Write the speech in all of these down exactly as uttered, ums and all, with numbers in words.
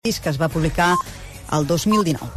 que es va publicar el dos mil dinou.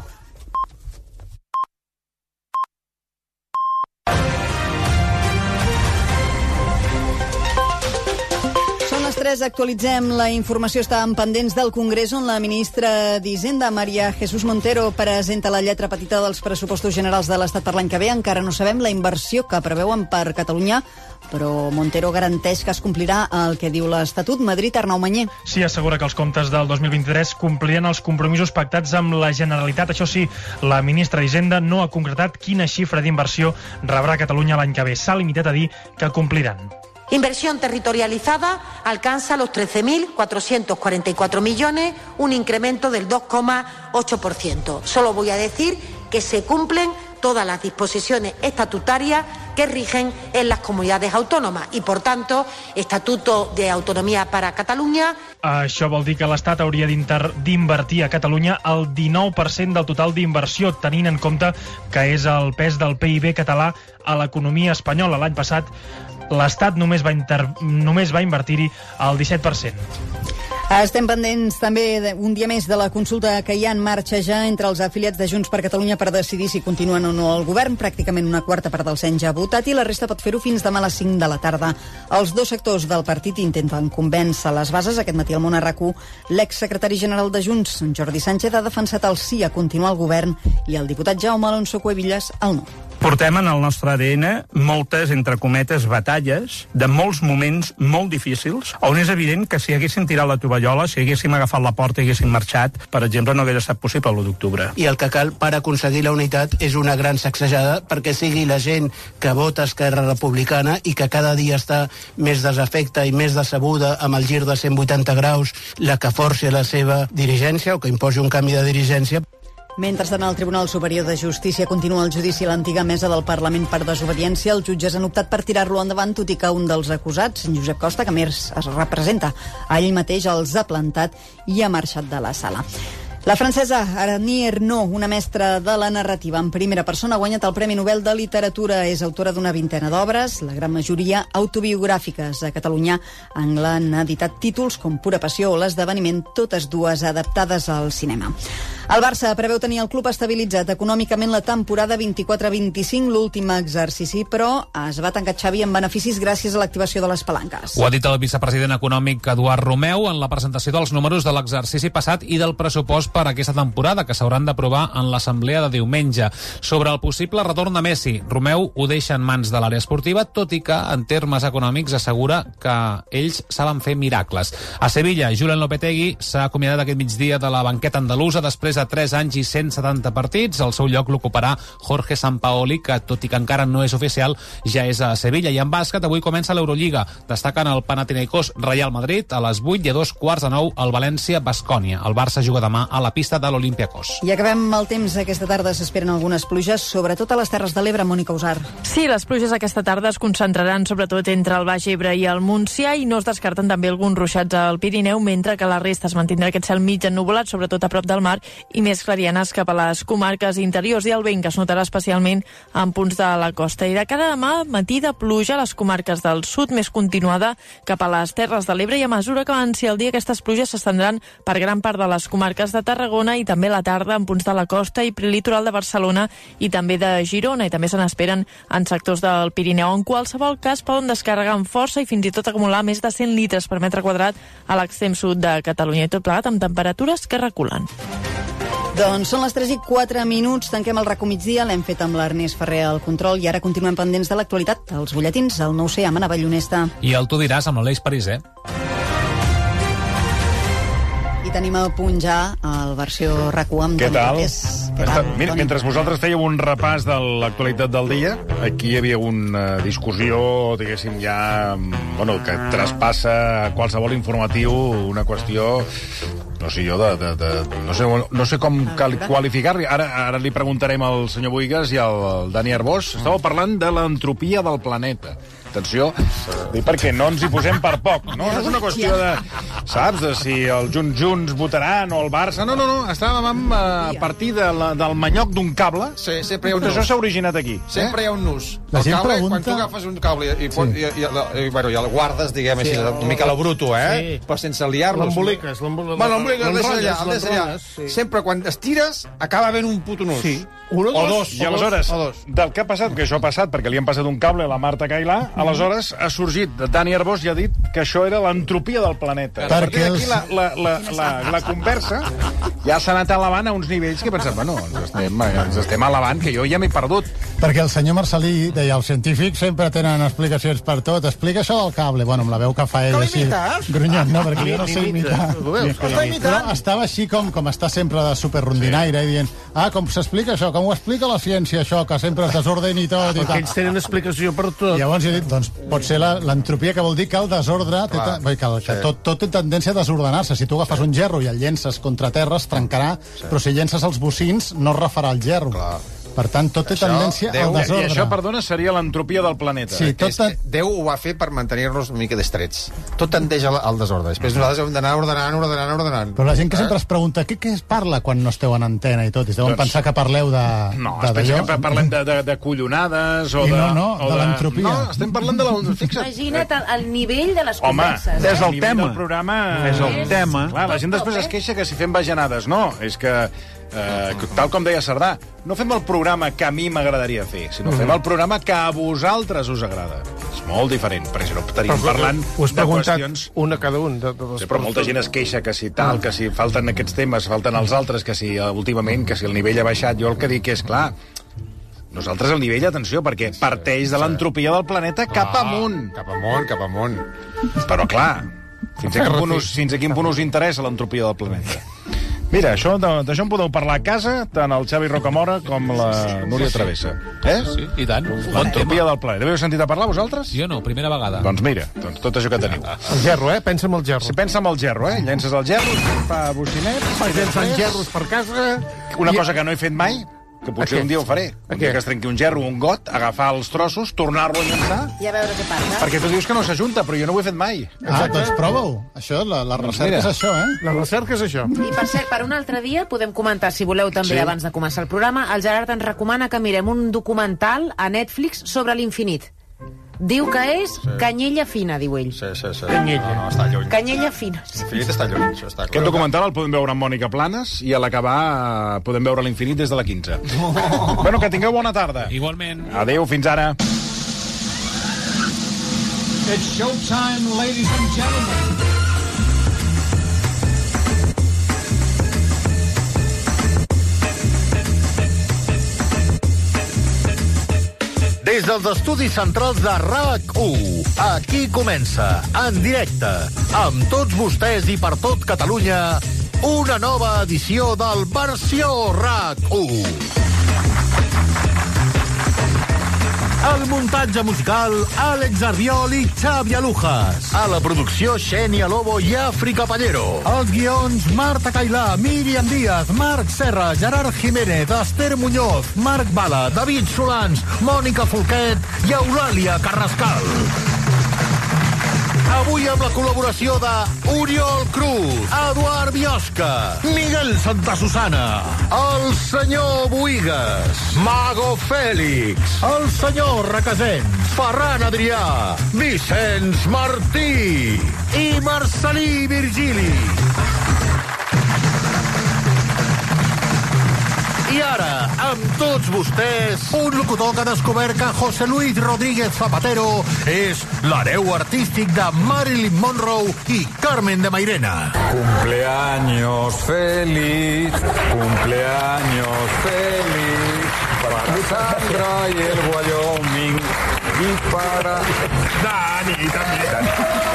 Actualitzem la informació. Estàvem pendents del Congrés, on la ministra d'Hisenda, María Jesús Montero, presenta la lletra petita dels pressupostos generals de l'Estat per l'any que ve. Encara no sabem la inversió que preveuen per Catalunya, però Montero garanteix que es complirà el que diu l'Estatut. Madrid, Arnau Manyer. Sí, assegura que els comptes del dos mil vint-i-tres complirien els compromisos pactats amb la Generalitat. Això sí, la ministra d'Hisenda no ha concretat quina xifra d'inversió rebrà Catalunya l'any que ve. S'ha limitat a dir que compliran. Inversión territorializada alcanza los trece mil cuatrocientos cuarenta y cuatro millones, un incremento del dos coma ocho por ciento. Solo voy a decir que se cumplen todas las disposiciones estatutarias que rigen en las comunidades autónomas y, por tanto, Estatuto de Autonomía para Catalunya. Això vol dir que l'Estat hauria d'invertir a Catalunya el dinou per cent del total d'inversió, tenint en compte que és el pes del P I B català a l'economia espanyola. L'any passat l'Estat només va, inter... només va invertir-hi el disset per cent. Estem pendents també un dia més de la consulta que hi ha en marxa ja entre els afiliats de Junts per Catalunya per decidir si continuen o no al govern. Pràcticament una quarta part del cens ja ha votat i la resta pot fer-ho fins demà a les cinc de la tarda. Els dos sectors del partit intenten convèncer les bases. Aquest matí al Món a RAC1, l'exsecretari general de Junts, Jordi Sánchez, ha defensat el sí a continuar al govern i el diputat Jaume Alonso Cuevillas el no. Portem en el nostre A D N moltes, entre cometes, batalles de molts moments molt difícils, on és evident que si haguéssim tirat la tovallola, si haguéssim agafat la porta i haguéssim marxat, per exemple, no hagués estat possible l'u d'octubre. I el que cal per aconseguir la unitat és una gran sacsejada perquè sigui la gent que vota Esquerra Republicana i que cada dia està més desafecta i més decebuda amb el gir de cent vuitanta graus la que forci la seva dirigència o que imposi un canvi de dirigència. Mentrestant, al Tribunal Superior de Justícia continua el judici a l'antiga mesa del Parlament per desobediència. Els jutges han optat per tirar-lo endavant, tot i que un dels acusats, Josep Costa, que més es representa a ell mateix, els ha plantat i ha marxat de la sala. La francesa Annie Ernaux, una mestra de la narrativa en primera persona, ha guanyat el Premi Nobel de Literatura. És autora d'una vintena d'obres, la gran majoria autobiogràfiques. A Catalunya han editat títols com Pura Passió o L'Esdeveniment, totes dues adaptades al cinema. El Barça preveu tenir el club estabilitzat econòmicament la temporada vint-i-quatre vint-i-cinc, l'últim exercici, però es va tancar Xavi amb beneficis gràcies a l'activació de les palanques. Ho ha dit el vicepresident econòmic Eduard Romeu en la presentació dels números de l'exercici passat i del pressupost per aquesta temporada, que s'hauran d'aprovar en l'assemblea de diumenge. Sobre el possible retorn de Messi, Romeu ho deixa en mans de l'àrea esportiva, tot i que, en termes econòmics, assegura que ells saben fer miracles. A Sevilla, Julen Lopetegui s'ha acomiadat aquest migdia de la banqueta andalusa després de tres anys i cent setanta partits. El seu lloc l'ocuparà Jorge Sampaoli, que, tot i que encara no és oficial, ja és a Sevilla. I en bàsquet, avui comença l'Eurolliga. Destaquen el Panathinaikos Real Madrid a les vuit i a dos quarts de nou el València Baskonia. El Barça juga demà a la pista de l'Olympiakos. I acabem el temps. Aquesta tarda s'esperen algunes pluges, sobretot a les Terres de l'Ebre. Mònica Usar. Sí, les pluges aquesta tarda es concentraran sobretot entre el Baix Ebre i el Montsià i no es descarten també alguns ruixats al Pirineu, mentre que la resta es mantindrà aquest cel mig ennuvolat, sobretot a prop del mar, i més clarianes cap a les comarques interiors, i el vent que es notarà especialment en punts de la costa. I de cara a demà, matí de pluja a les comarques del sud, més continuada cap a les Terres de l'Ebre, i a mesura que avanci el dia aquestes pluges s'estendran per gran part de les comarques de Tarragona i també la tarda en punts de la costa i prelitoral de Barcelona i també de Girona, i també se n'esperen en sectors del Pirineu. En qualsevol cas poden descarregar amb força i fins i tot acumular més de cent litres per metre quadrat a l'extrem sud de Catalunya, i tot plegat amb temperatures que reculen. Doncs són les tres i quatre minuts, tanquem el RAC1 migdia, l'hem fet amb l'Ernest Ferrer al control i ara continuem pendents de l'actualitat, els butlletins, el nou C amb Anna Ballonesta. I el Tu diràs amb l'Aleix Pariser. I tenim a punt ja el versió RAC1 amb Què Toni tal? López. Què Està, tal, mira, Toni? mentre vosaltres fèieu un repàs de l'actualitat del dia, aquí hi havia una discussió, diguéssim, ja, bueno, que traspassa qualsevol informatiu, una qüestió, no sé jo, de, de, de, no, sé, no sé com qualificar-li. Ara, ara li preguntarem al senyor Boigas i al Dani Arbós. Estàveu parlant de l'entropia del planeta. Atenció, dic perquè no ens hi posem per poc, no? No és una qüestió de, saps, de si els Junts Junts votaran o el Barça. No, no, no, estàvem a partir de la, del manyoc d'un cable. Sí, sempre hi ha un nus. Això nus. s'ha originat aquí. Sempre hi ha un nus. La El gent cable, pregunta- quan tu agafes un cable i, i, Sí. i, i, i, i, bueno, i el guardes, diguem Sí, així, el- una mica a lo bruto, eh? Sí. Però sense liar-los. L'emboliques, l'embol- Bueno, l'emboliques, el deixes allà, l'enrotlles, el deixes allà. l'enrotlles, sí. Sempre quan estires, acaba havent un puto nus. Sí. Un O dos. I aleshores, O dos. del que ha passat, que això ha passat perquè li han passat un cable a la Marta Cailà, aleshores ha sorgit Dani Arbós i ha dit que això era l'entropia del planeta. Perquè A partir d'aquí els- la, la, la, la, la conversa ja s'ha anat elevant a uns nivells que he pensat, bueno, ens estem, ens estem elevant, que jo ja m'he perdut. Perquè el senyor Marcelí deia, els científics sempre tenen explicacions per tot. Explica això del cable. Bueno, amb la veu que fa ell Com així. imites? Grunyant, no, perquè jo no sé imitar. Ho veus? Sí, Està imitant. Però estava així com, com està sempre de superrondinaire, sí. i dient, ah, com s'explica això, com ho explica la ciència, això, que sempre es desordeni tot i Perquè tal. ells tenen explicació per tot. Llavors he dit, doncs pot ser la- l'entropia, que vol dir que el desordre, té, Clar, que, que, que sí. tot, tot té tendència a desordenar-se. Si tu agafes un gerro i el llences contra terra, es trencarà, però si llences els bocins, no es refarà el gerro. Clar. Per tant, tot té Això, tendència Déu- al I desordre. això, perdona, seria l'entropia del planeta. Sí, tot És que Déu ho va fer per mantenir-nos una mica destrets. Tot tendeix al, al desordre. Després nosaltres hem d'anar ordenant, ordenant, ordenant. Però la gent que Eh? sempre es pregunta què, què es parla quan no esteu en antena i tot, i es deuen Doncs- pensar que parleu de... No, de, es pensa d'allò. que parlem de, de, de collonades o I de... no, no, o de l'entropia. No, estem parlant de la... Fixa't. Imagina't el, el nivell de les Home, converses. és eh? el tema. Del programa... És el tema. Clar, la gent després es queixa que si fem bajanades. No, és que, eh, tal com deia Cerdà, no fem el programa que a mi m'agradaria fer, sinó fem el programa que a vosaltres us agrada. És molt diferent, perquè si no estaríem parlant Ho has de preguntat qüestions... un a cada un. De, de les Sí, però molta gent es queixa que si tal, que si falten aquests temes, falten els altres, que si eh, últimament, que si el nivell ha baixat. Jo el que dic és, clar, nosaltres el nivell, atenció, perquè parteix de l'entropia del planeta cap amunt. Cap amunt, cap amunt. Però, clar, fins a quin punt us, fins a quin punt us interessa l'entropia del planeta? Mira, això, de- d'això en podeu parlar a casa, tant el Xavi Rocamora com la Núria Travessa. Eh? Sí, i tant. Bon L'entropia tema. del planeta. Haveu sentit a parlar, vosaltres? Jo no, primera vegada. Doncs mira, doncs tot això que teniu. El gerro, eh? Pensa en el gerro. Si pensa en el gerro, eh? Llences el gerro, fa bocinets... Fa i gent fan després- gerros per casa. Una I- cosa que no he fet mai, que potser Aquest. un dia ho faré. Un dia Aquest. que es trenqui un gerro o un got, agafar els trossos, tornar-lo a llençar... I a veure què passa. Perquè tu dius que no s'ajunta, però jo no ho he fet mai. Ah, doncs prova-ho. Això, la, la Doncs recerca mira. és això, eh? La recerca és això. I per cert, per un altre dia podem comentar, si voleu també, Sí. abans de començar el programa, el Gerard ens recomana que mirem un documental a Netflix sobre l'infinit. Diu que és sí. canyella fina, diu ell. Sí, sí, sí. Canyella. No, no, està lluny. Canyella fina. L'infinit està lluny, això està Aquest documental el podem veure amb Mònica Planes i a l'acabar eh, podem veure l'infinit des de la quinze. Bueno, que tingueu bona tarda. Igualment. Adéu, fins ara. It's showtime, ladies and gentlemen. Des dels estudis centrals de RAC u, aquí comença, en directe, amb tots vostès i per tot Catalunya, una nova edició del Versió RAC u. El muntatge musical, Àlex Arbiol i Xavi Alujas. A la producció, Xènia Lobo i Àfrica Pallero. Els guions, Marta Cailà, Míriam Díaz, Marc Serra, Gerard Jiménez, Esther Muñoz, Marc Bala, David Solans, Mònica Folquet i Eulàlia Carrascal. Avui amb la col·laboració de Oriol Cruz, Eduard Biosca, Miguel Santa Susana, el senyor Boigues, Mago Fèlix, el senyor Requesens, Ferran Adrià, Vicenç Martí i Marcelí Virgili. I ara, amb tots vostès, un locutor que ha descobert que José Luis Rodríguez Zapatero és l'hereu artístic de Marilyn Monroe i Carmen de Mairena. Cumpleaños feliz, cumpleaños feliz, para Sandra y el Wyoming y para Dani también.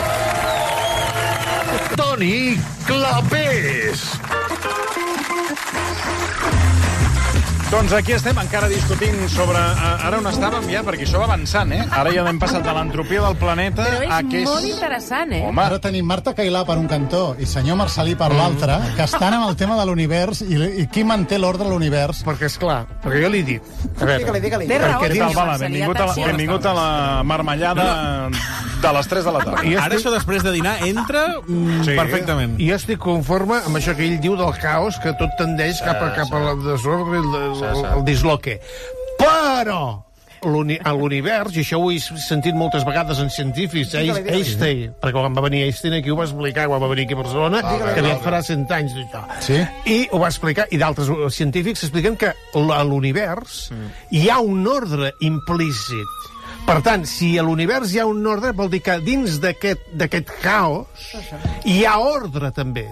Toni Clapés. Doncs aquí estem encara discutint sobre... Ara on estàvem ja, perquè això va avançant, eh? Ara ja hem passat de l'entropia del planeta Però és a que és... molt interessant, eh? Home. Ara tenim Marta Cailà per un cantó i senyor Marcelí per l'altre, que estan amb el tema de l'univers i, i qui manté l'ordre de l'univers. Perquè, és clar, perquè jo li he dit... A veure, Digue-li, digue-li. Té perquè raó, dins- senyor Bala, Marcelí, benvingut a, la, atenció. benvingut a la marmellada de les tres de la tarda. I Ara estic- això després de dinar entra mm, Sí. perfectament. I jo estic conforme amb això que ell diu del caos, que tot tendeix cap a, cap a la desordre i el, el, el disloque. Però l'uni- a l'univers, i això ho he sentit moltes vegades en científics, Digue-li, digue-li. Einstein, perquè quan va venir Einstein aquí ho va explicar, quan va venir aquí a Barcelona, que aviat farà cent anys d'això. Sí? I ho va explicar, i d'altres científics expliquen que a l'univers hi ha un ordre implícit. Per tant, si a l'univers hi ha un ordre, vol dir que dins d'aquest d'aquest caos hi ha ordre, també.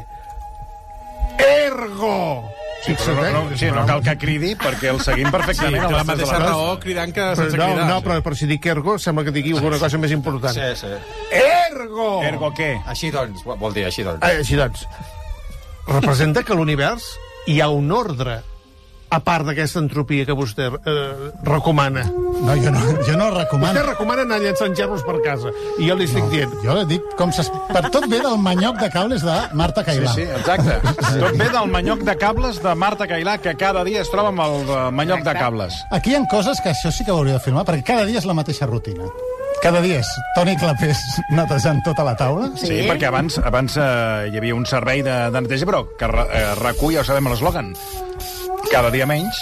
Ergo! Sí, però no, no, sí, no cal que cridi, perquè el seguim perfectament. Sí, a té la les tres de mateixa tarda. raó cridant que Però sense no, cridar. no, però, però si dic ergo, sembla que digui alguna cosa més important. Sí, sí. Ergo! Ergo què? Així doncs, vol dir així doncs. Eh, així doncs, representa que a l'univers hi ha un ordre, a part d'aquesta entropia que vostè eh, recomana. No, jo no, jo no recomano. Vostè recomana anar llançant gerros per casa, i jo li estic dient... Jo li dic com s'es... Per tot ve del manyoc de cables de Marta Sí, Cailà. sí, exacte. Tot ve del manyoc de cables de Marta Cailà, que cada dia es troba amb el eh, manyoc de cables. Aquí hi ha coses que això sí que ho hauria de filmar, perquè cada dia és la mateixa rutina. Cada dia és Toni Clapés netejant tota la taula. Sí, sí perquè abans abans eh, hi havia un servei de, de neteja, però que re, eh, recull, ja ho sabem, l'eslògan, cada dia menys,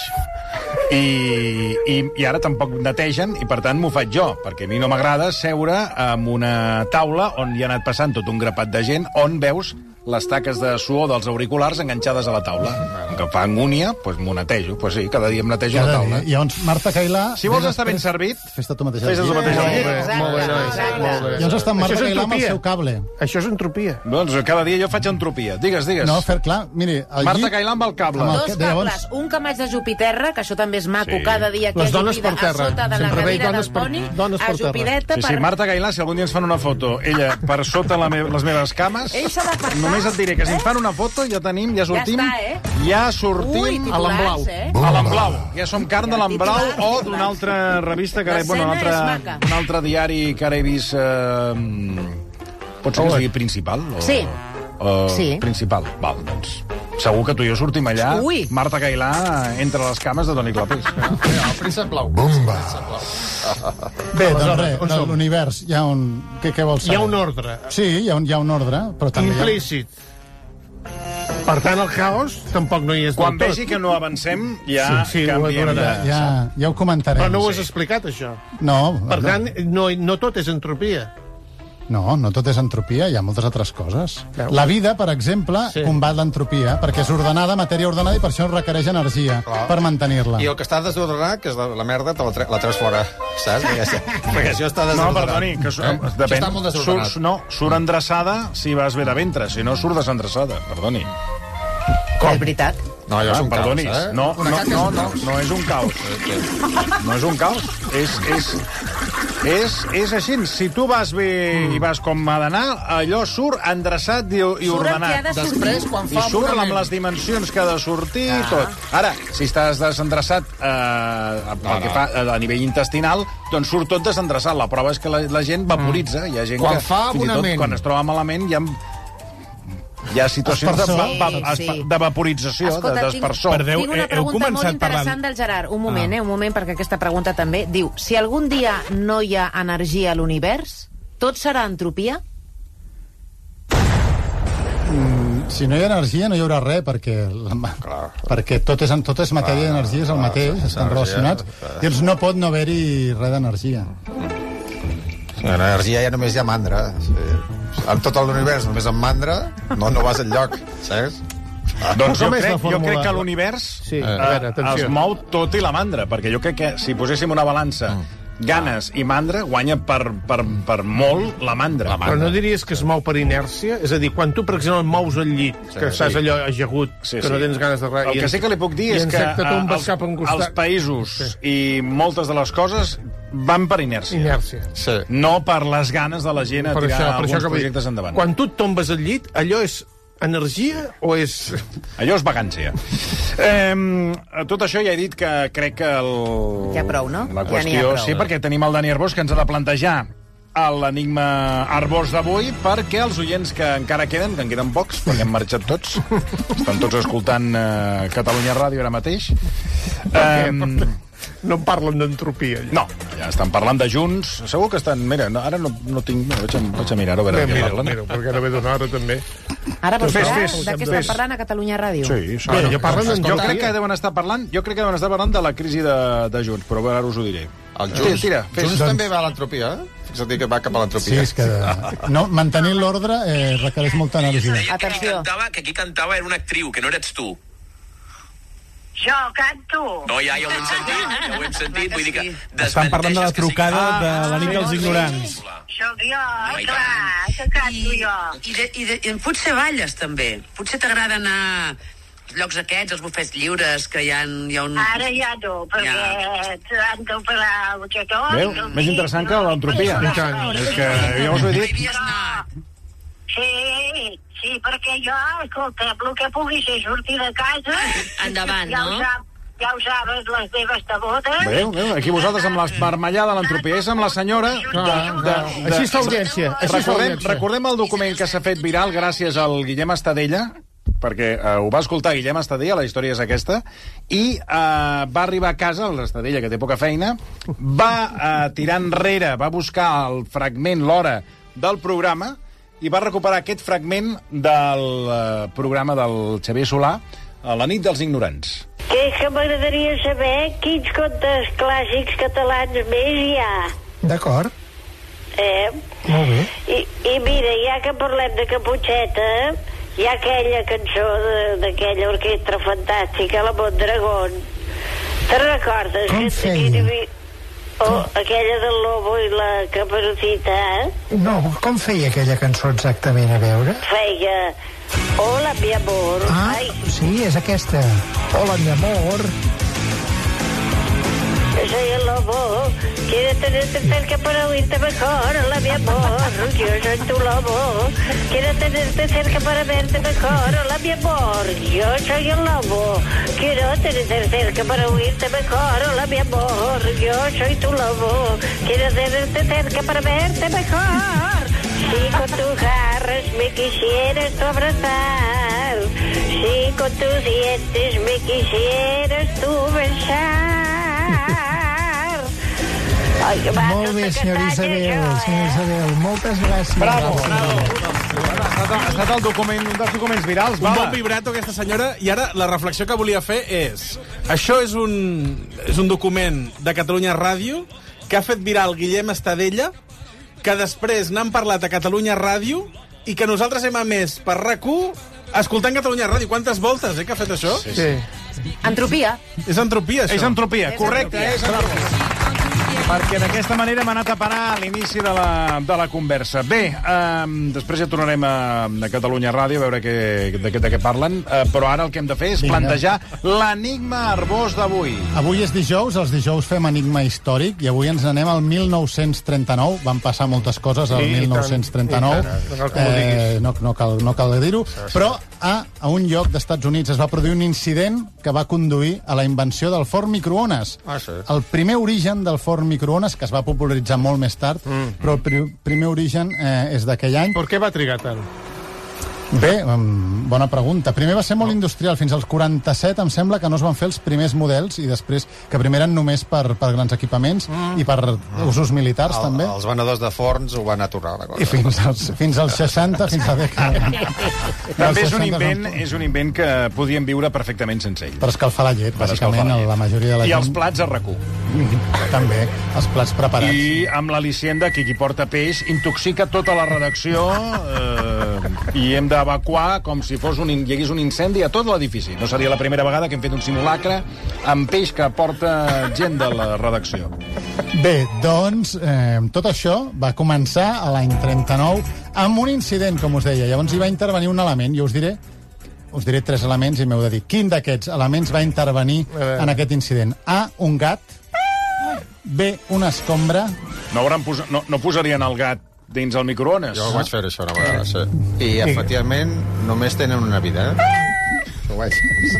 i, i, i ara tampoc netegen, i per tant m'ho faig jo, perquè a mi no m'agrada seure amb una taula on hi ha anat passant tot un grapat de gent, on veus les taques de suor dels auriculars enganxades a la taula. Que fa angúnia, doncs m'ho netejo. Doncs sí, cada dia em netejo Cada la taula. dia. I llavors Marta Cailà... Si vols estar ben servit, fes-te tu mateix. fes-te tu mateix. Molt bé, Exacte, molt bé, nois, exacte. molt bé. Llavors està Marta Això és Cailà amb el entropia. seu cable. Això és entropia. Doncs cada dia jo faig entropia. Digues, digues. No, fer clar, miri... El Marta llit... Cailà amb el cable. Amb el Dos que- llavors- cables, un que maig de Jupiterra, que això també és maco, Sí. cada dia que Les dones ajupida per terra. a sota de la Sempre veig cadira dones del per- poni, dones per terra. ajupideta Sí, sí, per... Marta Cailà, si algun dia ens fan una foto, ella per sota la me les meves cames, Ell s'ha de passar, només et diré que si eh? ens fan una foto ja tenim, ja sortim, està, eh? ja sortim Ui, a l'emblau. titulars, eh? A l'emblau. Ja som carn de l'emblau Titulars, o titulars. d'una altra revista que ara, bueno, un L'escena és altre, maca. un altre diari que ara he vist... Eh, pot ser que es digui principal? O, Sí. O, Sí. Principal. Val, doncs... Segur que tu i jo sortim allà, Ui. Marta Cailà entre les cames de Toni Clapés. El príncep blau. Bomba! Bé, doncs Aleshores, res, on de som? l'univers hi ha un... Què, què vols Hi saber? ha un ordre. Sí, hi ha un, hi ha un ordre, però també hi ha... Implícit. Per tant, el caos tampoc no hi és Quan del tot. vegi que no avancem, ja Sí, sí, ho canviem. adorarà. de- Ja, ja ho comentarem. Però no ho has Sí. explicat, això. No, Per no. tant, no, no tot és entropia. No, no tot és entropia, hi ha moltes altres coses. Veus? La vida, per exemple, Sí. sí. combat l'entropia, perquè és ordenada, matèria ordenada, i per això requereix energia Clar. per mantenir-la. I el que està desordenat, que és la, la merda, te la, tre la treus fora, saps? Perquè, perquè això està No, desordenat. perdoni, que su Eh? depèn. Això està molt desordenat. Surt, no, surt endreçada si vas bé de ventre, si no surt desendreçada, perdoni. És veritat. No, allò és un caos, perdonis. eh? No, Una no, caca és no, un no, caos. no és un caos. No és un caos. És, és, és, és així. Si tu vas bé i vas com ha d'anar, allò surt endreçat i, i Surt el ordenat. que ha de sortir. Després, quan I fa surt amb avorriment. les dimensions que ha de sortir i Ah. tot. Ara, si estàs desendreçat eh, pel no. que fa a nivell intestinal, doncs surt tot desendreçat. La prova és que la, la gent vaporitza. Hi ha gent Quan que, fa fins i tot, abonament. quan es troba malament, hi ha, hi ha situacions de, va, va, Sí, sí. de vaporització, Escolta, de tinc- dispersor. Perdeu, Tinc una eh, heu pregunta molt començat interessant parlant- del Gerard. Un moment, Ah. eh? Un moment, perquè aquesta pregunta també diu: si algun dia no hi ha energia a l'univers, tot serà entropia? Si no hi ha energia, no hi haurà res, perquè, la, perquè tot és, tot és matèria i energia, és el mateix, estan energia, relacionats. clar. I doncs no pot no haver-hi res d'energia. En energia ja només hi ha mandra. Sí. En tot l'univers, només amb mandra, no, no vas enlloc, saps? Doncs jo Com és la crec, jo fórmula? crec que l'univers Sí, eh, a veure, atenció. es mou tot i la mandra, perquè jo crec que si poséssim una balança ganes i mandra, guanya per, per, per molt la mandra. Però no diries que es mou per inèrcia? És a dir, quan tu, per exemple, et mous al llit, Sí, que estàs sí. allò ajagut, Sí, que sí. no tens ganes de res... El i que ens- sí que li puc dir i és ens que te eh, tombes els, cap a un costat. els països i moltes de les coses van per inèrcia. Inèrcia. Sí. No per les ganes de la gent a Per tirar això, per alguns això que vull dir, projectes endavant. Quan tu et tombes al llit, allò és energia o és... Allò és vagància. Eh, tot això ja he dit que crec que el... Ja prou, no? La Ja n'hi ha qüestió... prou. Sí, perquè tenim el Dani Arbós, que ens ha de plantejar l'enigma Arbós d'avui, perquè els oients que encara queden, que en queden pocs, perquè han marxat tots, estan tots escoltant eh, Catalunya Ràdio ara mateix. Eh, No en parlen d'entropia. No, ja estan parlant de Junts. Segur que estan... Mira, no, ara no, no tinc... Mira, vaig, a, vaig a mirar-ho, a veure Bé, què mira, parlen. mira, perquè ara ve d'una hora, també. Ara vols Fes, mirar fes, de què fes. estan parlant a Catalunya Ràdio? Sí, sí. Bé, jo parlen jo d'entropia. crec que deuen estar parlant, jo crec que deuen estar parlant de la crisi de, de Junts, però ara us ho diré. El Junts, Tira, fes. Junts també va a l'entropia, eh? Fixa't que va cap a Sí, l'entropia. és que no, mantenir l'ordre eh, requereix molta energia. Atenció. Que qui cantava era una actriu, que no eres tu. Jo canto. No, ja, ja ho hem sentit, ja ho hem sentit. Vull dir que Estan parlant de la trucada Ah, de la nit dels ignorants. Sóc jo, clar, que canto jo. I, de, i, de, i potser balles, també. Potser t'agrada anar als llocs aquests, als bufets lliures, que hi ha, hi ha un... Ara ja no, perquè t'han d'operar el butxacó. Veu? Més interessant que l'entropia. És que ja us ho he dit. Sí, sí, perquè jo, escolta, el que pugui ser sortir de casa... Endavant, ja no? Ho sap, ja ho sabes, les teves tabotes... Veu, veu, aquí vosaltres amb l'esmarmellada de l'entropia. És amb la senyora... De, de, de... Així està audiència. Així està Recordem, audiència. recordem el document que s'ha fet viral gràcies al Guillem Estadella, perquè eh, ho va escoltar Guillem Estadella, la història és aquesta, i eh, va arribar a casa, l'Estadella, que té poca feina, va eh, tirar enrere, va buscar el fragment, l'hora del programa, i va recuperar aquest fragment del eh, programa del Xavier Solà, a la nit dels ignorants. Que és que m'agradaria saber quins contes clàssics catalans més hi ha. D'acord, Eh? molt bé. I, I mira, ja que parlem de Caputxeta, hi ha aquella cançó de- d'aquella orquestra fantàstica, la Mondragón. Te recordes? Com que- feia? que hi havia- Oh, aquella del Lobo i la Caperucita, eh? No, com feia aquella cançó exactament, a veure? Feia... Hola, mi amor. Ah, Ai, sí, és aquesta. Hola, mi amor. soy el lobo. Quiero tenerte cerca para oírte mejor. Hola, mi amor. Yo soy tu lobo. Quiero tenerte cerca para verte mejor. Hola, mi amor. Yo soy el lobo. Quiero tenerte cerca para oírte mejor. Hola, mi amor. Yo soy tu lobo. Quiero tenerte cerca para verte mejor. Si con tus garras me quisieras tú abrazar, si con tus dientes me quisieras tú besar. Ai, que maco Molt bé, que senyora està Isabel, això, senyora Isabel. Moltes gràcies. Bravo, bravo. Ha estat, ha estat el document, un dels documents virals. Un Va, bon vibrato, aquesta senyora. I ara la reflexió que volia fer és... Això és un, és un document de Catalunya Ràdio que ha fet viral Guillem Estadella, que després n'han parlat a Catalunya Ràdio i que nosaltres hem emès per RAC u escoltant Catalunya Ràdio. Quantes voltes, eh, que ha fet això? Sí, sí. Entropia. És entropia, això. És entropia, És correcte. entropia. És entropia. Perquè d'aquesta manera hem anat a parar a l'inici de, la, de la conversa. Bé, eh, després ja tornarem a, a Catalunya Ràdio a veure què, de, què, de què parlen, eh, però ara el que hem de fer és Vinga. plantejar l'enigma Arbós d'avui. Avui és dijous, els dijous fem enigma històric, i avui ens anem al mil nou-cents trenta-nou. Van passar moltes coses al I mil nou-cents trenta-nou. tant, i tant. No cal que m'ho Eh, diguis. no, no, cal, no cal dir-ho. Però a, a un lloc d'Estats Units es va produir un incident que va conduir a la invenció del forn microones. Ah, sí. El primer origen del forn microones, que es va popularitzar molt més tard, mm. però el pri primer origen eh, és d'aquell any. Per què va trigar tant? Bé, um, bona pregunta. Primer va ser molt industrial. Fins als quaranta-set em sembla que no es van fer els primers models, i després que primer eren només per, per grans equipaments mm. i per usos militars, El, també. els venedors de forns ho van aturar, la cosa. I fins als, fins als seixanta, fins a dècada. També és un, invent, és un invent que podíem viure perfectament sense ell. Per escalfar la llet, Per escalfar bàsicament, la llet. la majoria de la I gent. els plats a RAC u. També, els plats preparats. I amb l'al·licient de que qui porta peix intoxica tota la redacció eh, i hem d'evacuar com si fos un, hi hagués un incendi a tot l'edifici. No seria la primera vegada que hem fet un simulacre amb peix que porta gent de la redacció. Bé, doncs, eh, tot això va començar a l'any trenta-nou amb un incident, com us deia. Llavors hi va intervenir un element, i us diré us diré tres elements i m'heu de dir quin d'aquests elements va intervenir en aquest incident. A, un gat. B, una escombra. No, hauran pos no, no posarien el gat dins el microones. Jo ho vaig fer, això, una vegada, sí. I, efectivament, només tenen una vida, eh? Ho vaig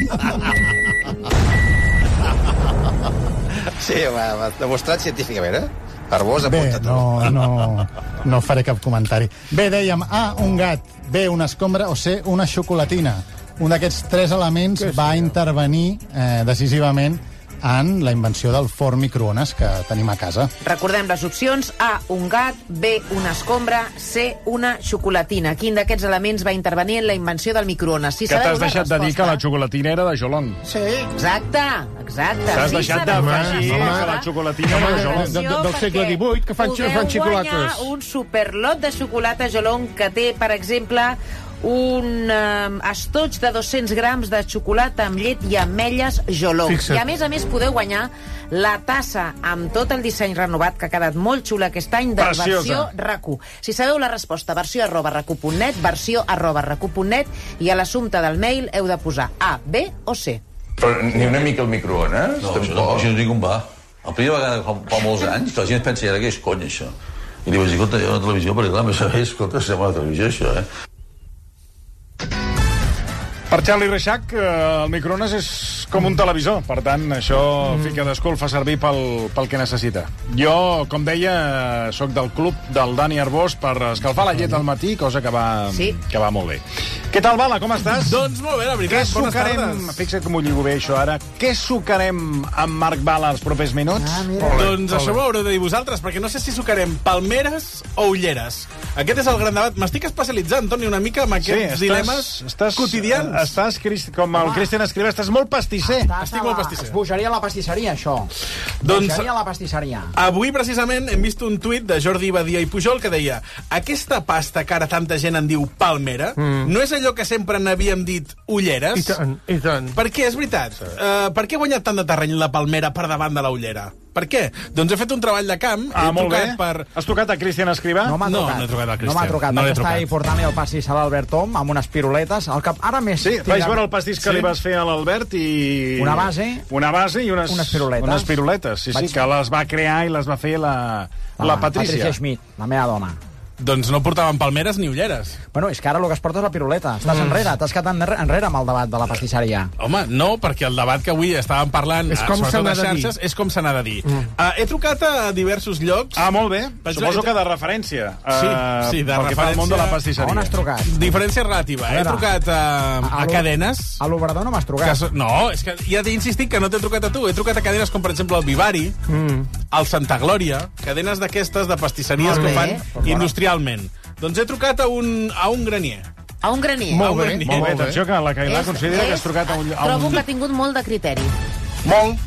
Sí, m'ha demostrat científicament, eh? Per vos, apunta-te. Bé, no, no, no faré cap comentari. Bé, dèiem A, un gat, B, una escombra, o C, una xocolatina. Un d'aquests tres elements va intervenir eh, decisivament en la invenció del forn microones que tenim a casa. Recordem les opcions: A, un gat, B, una escombra, C, una xocolatina. Quin d'aquests elements va intervenir en la invenció del microones? Si que t'has deixat de dir que la xocolatina era de Jolong. Sí. Exacte, exacte. T'has sí, deixat de dir que la xocolatina era de Jolong. De, de, del segle divuit, que fan, fan xocolates. Podeu guanyar un superlot de xocolata Jolong que té, per exemple, un um, estoig de dos-cents grams de xocolata amb llet i ametlles Jolong. Fixa't. I a més a més podeu guanyar la tassa amb tot el disseny renovat, que ha quedat molt xula aquest any, de Preciosa. versió RAC1. Si sabeu la resposta, versió arroba rac u punt net, versió arroba rac u punt net, i a l'assumpte del mail heu de posar A, B o C. Però ni una mica al microones? No, això no, això no dic on va. La primera vegada fa, fa molts anys que la gent pensa, i ara què és cony, això? I li vaig dir, escolta, jo a la televisió, perquè clar, a més a més, escolta, sembla la televisió, això, eh? Per Charlie Reixac, eh, el microones és com un televisor. Per tant, això mm. fi cadascú el fa servir pel, pel que necessita. Jo, com deia, sóc del club del Dani Arbós per escalfar la llet al matí, cosa que va, sí. que va molt bé. Què tal, Bala? Com estàs? Doncs molt bé, la veritat. Què Bones sucarem? tardes. Fixa't com ho lligo bé, això, ara. Què sucarem amb Marc Bala els propers minuts? Ah, mira. Doncs això ho haureu de dir vosaltres, perquè no sé si sucarem palmeres o ulleres. Aquest és el gran debat. M'estic especialitzant, Toni, una mica amb aquests sí, estàs, dilemes estàs, quotidians. Estàs, com el Cristian Escrivà, estàs molt pastisser. Estàs Estic molt pastisser. Es bojaria a la pastisseria, això. Doncs, bojaria a la pastisseria. Avui, precisament, hem vist un tuit de Jordi Badia i Pujol que deia: aquesta pasta que ara tanta gent en diu palmera, mm. no és allò que sempre n'havíem dit ulleres? I tant, i tant. Per què, és veritat? Sí. Uh, per què ha guanyat tant de terreny la palmera per davant de la ullera? Per què? Doncs he fet un treball de camp. Ah, he molt bé. Per... Has trucat a Cristian Escrivà? No m'ha no, trucat. No, no he trucat al Cristian. No m'ha trucat. No Vaig estar estar portant-li el pastís a l'Albert Tom amb unes piruletes. El cap... Ara més... Sí, tira... vaig veure el pastís que sí. li vas fer a l'Albert i... Una base. Una base i unes... Unes piruletes. Unes piruletes, sí, vaig... sí, que les va crear i les va fer la, ah, la Patrícia. Patricia Schmidt, la meva dona. Doncs no portaven palmeres ni ulleres. Bueno, és que ara el que es porta és la piruleta. Estàs mm. enrere, t'has quedat enrere, enrere amb el debat de la pastisseria. Home, no, perquè el debat que avui estàvem parlant, és com sobretot a s'ha de xarxes, dir. és com s'ha de dir. Mm. Uh, he trucat a diversos llocs. Ah, molt bé. Vaig Suposo he... que de referència. Uh, sí, sí, de pel referència. que fa al món de la pastisseria. On has trucat? Diferència relativa. He trucat a, a, a cadenes. A l'Obrador no m'has trucat. So... No, és que ja t'he insistit que no t'he trucat a tu. He trucat a cadenes com, per exemple, el Vivari, mm. el Santa Glòria, cadenes d'aquestes de pastisseries que fan industrialment. Doncs he trucat a un, a un granier. A un granier. Molt bé, granier. Molt bé. Atenció, que la Cailà considera és, que has trucat a un... A un... Trobo que ha tingut molt de criteri. Molt.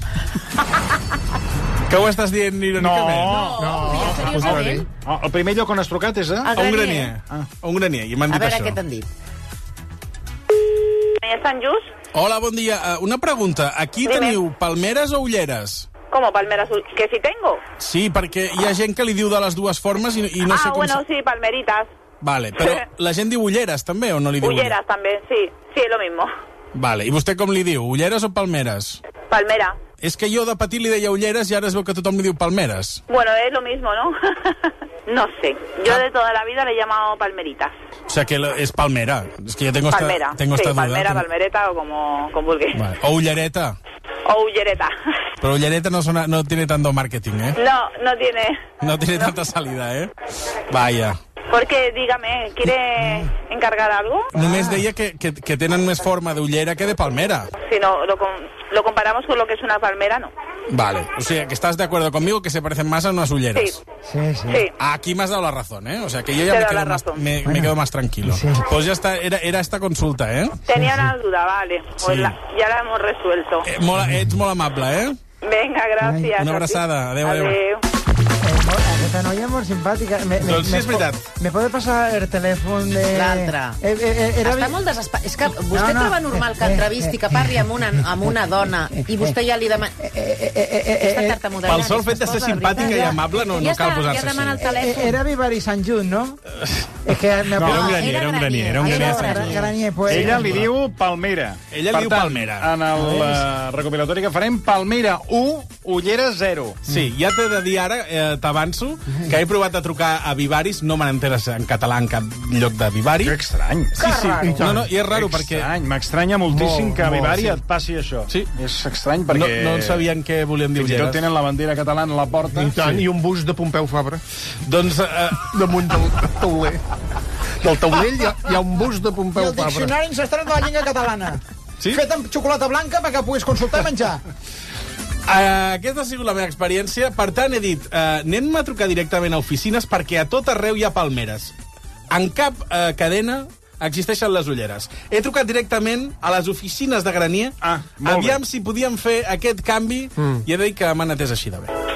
Que ho estàs dient irónicament? No, no. no seriosament. No, el primer lloc on has trucat és a... A un granier. Ah. A un granier, i m'han dit això. A veure això. què t'han dit. Sant Just. Hola, bon dia. Una pregunta. Aquí Dime. Teniu palmeres o ulleres? ¿Cómo palmeras? ¿Que sí tengo? Sí, perquè hi ha gent que li diu de les dues formes i, i no ah, sé com... bueno, sí, palmeritas. Vale, però la gent diu ulleres també o no li diu ulleres? Ulleres també, sí. Sí, es lo mismo. Vale, i vostè com li diu? Ulleres o palmeres? Palmera. És que jo de petit li deia ulleres i ara es veu que tothom li diu palmeres. Bueno, es lo mismo, ¿no? No sé. Yo ah. de toda la vida le he llamado palmeritas. O sea que es palmera. Es que yo tengo palmera. esta, tengo sí, esta palmera, duda. palmereta o como, como vulguis. Vale. O ullereta. O ullereta. Pero ullereta no, suena, no tiene tanto marketing, ¿eh? No, no tiene. No tiene no. tanta salida, ¿eh? Vaya. Porque, dígame, ¿quiere encargar algo? Només deia que, que, que tenen més forma d'ullera que de palmera. Si no, lo, lo comparamos con lo que es una palmera, no. Vale, o sea, que estás de acuerdo conmigo que se parecen más a unas ulleras. Sí. Sí, sí. sí. Aquí me has dado la razón, ¿eh? O sea, que yo ya me quedo, más, me, bueno. me quedo más tranquilo. Sí. Pues ya está, era, era esta consulta, ¿eh? Tenía sí, una sí. duda, vale. Pues sí. la, ya la hemos resuelto. Eh, mola, ets molt amable, ¿eh? Venga, gracias. Una abraçada. Adéu, adéu. adéu. Aquesta noia molt simpàtica. Me, me, doncs sí, és veritat. Me pode passar el telèfon de... L'altre. Eh, eh, era... Està molt desesperat. És que vostè no, no. troba normal que entrevisti, que parli amb una, amb una dona i vostè ja li demana... Està tartamudellant. Pel sol fet de ser simpàtica i amable no, no cal posar-se així. Ja demana el telèfon. Era Vivari Sant Just, no? És que me No, Era un granier, era un granier. Era un granier. Gra- Granier, pues. Ella li diu Palmera. Ella li Per diu tant, Palmera. En el uh, recopilatori que farem, Palmera u, Ulleres zero. Sí, ja t'he de dir ara, eh, t'avanço, que he provat a trucar a Vivaris, no me n'enteres en català en cap lloc de Vivari. Que estrany. Sí, sí. No, no, i és raro perquè... Estrany, m'estranya moltíssim Molt, que a molt, Vivari sí. et passi això. Sí. És estrany perquè... No, no sabien què volien dir Fins i tot Ulleres. tenen la bandera catalana a la porta. I tant, i un bus de Pompeu Fabra. Doncs... Eh, damunt del tauler. Del taulell hi ha, hi ha un bus de I Pompeu el Fabra. diccionari ancestral de la llengua catalana. Sí? Fet amb xocolata blanca perquè puguis consultar i menjar. Uh, aquesta ha sigut la meva experiència. Per tant, he dit, uh, anem a trucar directament a oficines perquè a tot arreu hi ha palmeres. En cap uh, cadena existeixen les ulleres. He trucat directament a les oficines de Granier, ah, aviam si podíem fer aquest canvi, mm. i he de dir que m'han atès així de bé.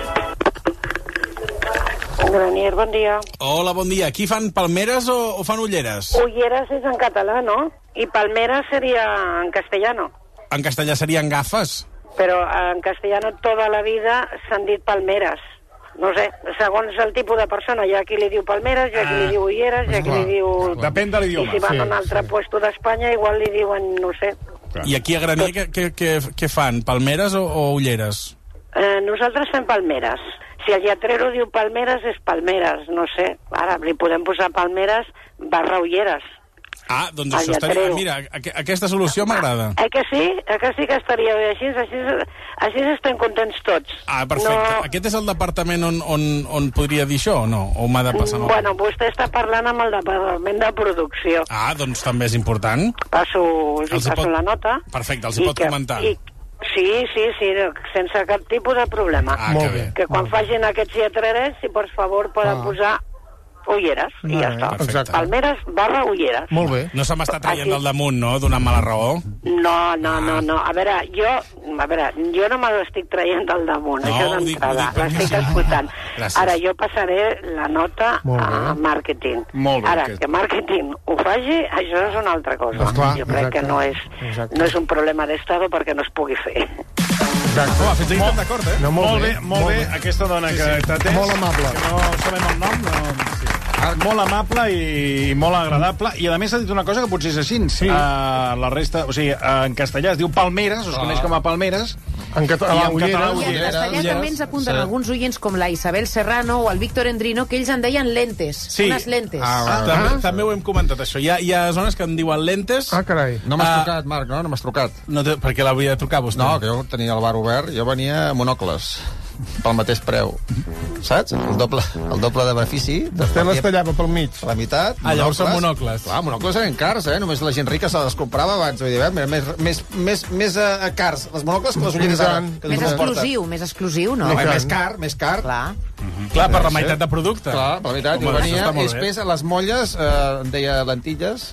Granier, bon dia. Hola, bon dia. Aquí fan palmeres o, o fan ulleres? Ulleres és en català, ¿no? Y palmera sería en castellano. En castellà serien gafes. Pero en castellano toda la vida s'han dit palmeres. No sé, segons el tipus de persona. Hi ha qui li diu palmeres, hi ha qui li diu ulleres, hi ha qui li diu... Depèn de l'idioma. I si van Sí, a un altre sí. puesto d'Espanya, igual li diuen, no sé. I aquí a Granier què, què, què, què fan? Palmeres o, o ulleres? Eh, nosaltres fem palmeres. Si el lletrero diu palmeres, és palmeres, no sé. Ara li podem posar palmeres barra ulleres. Ah, doncs El això estaria... lletrero. Mira, aqu aquesta solució m'agrada. Eh que sí? Eh que sí que estaria bé? Així, així, així estem contents tots. Ah, perfecte. No... Aquest és el departament on, on, on podria dir això o no? O m'ha de passar? No? Bueno, vostè està parlant amb el departament de producció. Ah, doncs també és important. Passo, els Els hi passo pot- la nota. Perfecte, els hi I pot que- comentar. I... Sí, sí, sí, sense cap tipus de problema. Ah, que bé. Que quan facin aquests lletrerets, si per favor poden Ah. posar ulleres, i ja està. Perfecte. Palmeres barra ulleres. Molt bé. No se m'està traient Aquí- del damunt, no? Donant-me la raó. No, no, no, no. A veure, jo, a veure, jo no me l'estic traient del damunt, No, això ho dic- ho d'entrada. dic perquè L'estic sí. escoltant. Gràcies. Ara, jo passaré la nota Molt a bé. màrqueting. Molt bé, Ara, aquest. que màrqueting ho faci, això és una altra cosa. Esclar, jo crec exacte. que no és, Exacte. no és un problema d'estado perquè no es pugui fer. Exacte. Oh, fins aquí estem d'acord, eh? No, Molt bé, molt bé. Aquesta dona que t'ha atès... Molt amable. Que no sabem el nom, no... Molt amable i molt agradable. I, a més, ha dit una cosa que potser és així. Sí. Uh, la resta... O sigui, uh, en castellà es diu Palmeres, es coneix com a Palmeres. En català, I en ulleres. català, I en ulleres. castellà també ens apunten Sí. alguns oients com la Isabel Serrano o el Víctor Endrino, que ells en deien lentes, Sí. unes lentes. Ah, també, també ho hem comentat, això. Hi ha, hi ha zones que en diuen lentes. Ah, carai. No m'has Ah. trucat, Marc, no? No m'has trucat. No té, perquè l'hauria de trucar vostè. No, que jo tenia el bar obert, jo venia a monocles, pel mateix preu. Saps? El doble, el doble de benefici. Vostè les tallava pel mig. A la meitat. Ah, llavors són monocles. Clar, monocles eren cars, eh? Només la gent rica se les comprava abans. Vull dir, eh? més, més, més, més uh, cars, les monocles que les ulleres ara. Que Més tothom porta. exclusiu, més exclusiu, no? No, més car, més car. Clar. Clar, per la meitat de producte. Clar, per la meitat. Home, Jo això venia, està molt i bé. després a les molles, eh, em deia lentilles,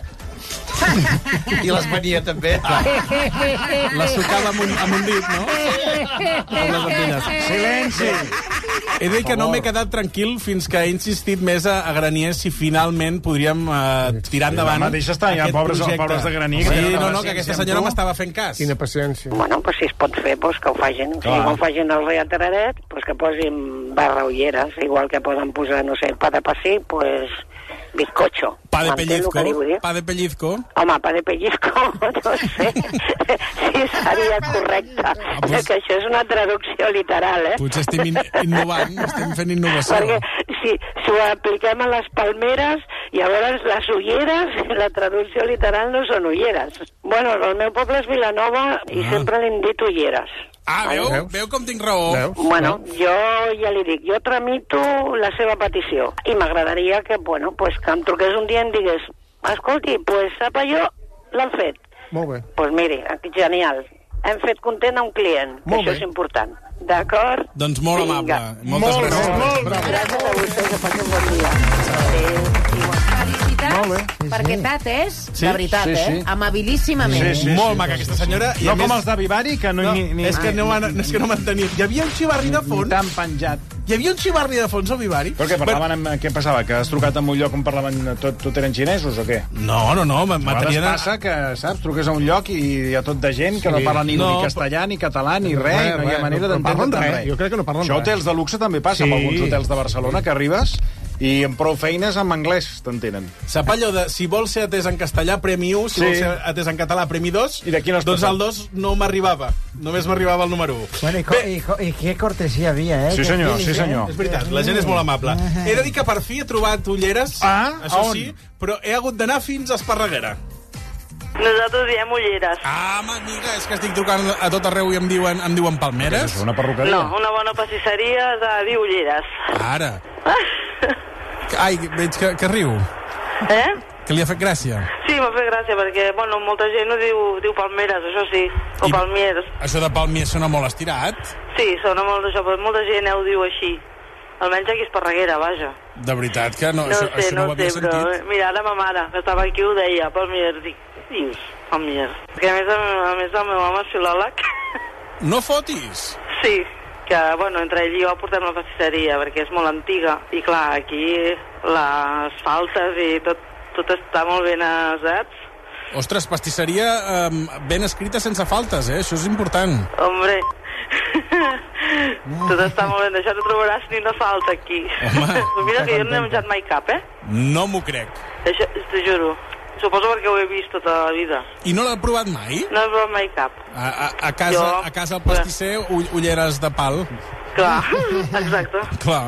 i les venia també. La sucava amb un, amb un dit, no? Amb les antilles. Silenci! He de dir que no m'he quedat tranquil fins que he insistit més a, a Granier si finalment podríem uh, tirar endavant home, deixa estar, hi ha aquest pobres- projecte. pobres de Granier que Sí, tenen no, una no, que paciència aquesta amb senyora tu. m'estava fent cas. Quina paciència. Bueno, pues si es pot fer, pues que ho facin. Si Clar. no facin el reateraret, pues que posin barra ulleres, igual que poden posar, no sé, pa de passi, pues bizcocho. Pa de M'entén el pellizco, que li vull dir? pa de pellizco. Home, pa de pellizco, no sé si seria correcte, Ah, pues- que això és una traducció literal, eh? Potser estem in innovant, estem fent innovació. Perquè si, si ho apliquem a les palmeres, llavors les ulleres, la traducció literal no són ulleres. Bueno, el meu poble és Vilanova i Ah. sempre li hem dit ulleres. Ah, veu? Veus? Veu com tinc raó? Veus? Bueno, jo ja li dic, jo tramito la seva petició i m'agradaria que, bueno, pues que em truqués un dia i em digués, escolti, pues sap allò, l'han fet. Molt bé. Pues miri, genial, hem fet content a un client, que Molt això bé. és important. D'acord? Doncs molt Vinga. amable. Moltes Molt bé, gràcies. molt bé. Gràcies a vostès, que passin bon dia. Adéu. Igual. Felicitats, Molt bé. perquè t'atès, Sí, de veritat, sí, sí. eh? Amabilíssimament. Sí, sí. Molt maca, aquesta senyora. I No a més, com els de Vivari, que no, no, ni, ni... és que no, van- és que no m'entenien. Hi havia un xivarri de Ni fons. tan penjat. Hi havia un xivarri de fons al Vivari. Però què, parlaven amb... Què passava? Que has trucat en un lloc on parlaven... Tot, tot eren xinesos o què? No, no, no, A vegades m'atenien... passa que, saps, truques a un lloc i hi ha tot de gent que Sí. no parla ni, No, ni castellà, ni català, ni res, Res, no hi ha res, manera no d'entendre parlen res. res. Jo crec que no parlen Això a res. hotels de luxe també passa, Sí. amb alguns hotels de Barcelona, que arribes I amb prou feines en anglès t'entenen. Sap allò de, si vols ser atès en castellà, premi u, si Sí. vols ser atès en català, premi dos, I d'aquí no has doncs passat. el dos no m'arribava. Només m'arribava el número u. Bueno, i, co i, co i que cortesia havia, eh? Sí, Que senyor, filis, sí, senyor. És veritat, la gent és molt amable. He de dir que per fi he trobat ulleres, Ah, això a on? sí, però he hagut d'anar fins a Esparreguera. Nosaltres diem ulleres. Ah, amiga, és que estic trucant a tot arreu i em diuen, em diuen palmeres. És una perruqueria? No, una bona pastisseria de dir ulleres. Ara. Ai, veig que, que riu. Eh? Que li ha fet gràcia. Sí, m'ha fet gràcia, perquè, bueno, molta gent no diu, diu palmeres, això sí, o I- palmiers. Això de palmiers sona molt estirat. Sí, sona molt d'això, però molta gent ho diu així. Almenys aquí a Esparreguera, vaja. De veritat que no, No això, ho sé, això no, no ho ho sé, havia però... sentit. Mira, ara ma mare, que estava aquí, ho deia, palmiers. Dic, què dius, palmiers? Perquè a més, a, a més el meu home és filòleg. No fotis! Sí, que, bueno, entre ell i jo portem la pastisseria, perquè és molt antiga. I, clar, aquí les faltes i tot, tot està molt ben asats. Ostres, pastisseria eh, ben escrita sense faltes, eh? Això és important. Hombre, tot està molt ben deixat, no trobaràs ni una falta aquí. Home. Mira que jo no he menjat mai cap, eh? No m'ho crec. Això, t'ho juro. Suposo perquè ho he vist tota la vida. I no l'ha provat mai? No he provat mai cap. A, a, a, casa, Jo- a casa el pastisser, ull, ulleres de pal. Clar, exacte. Clar.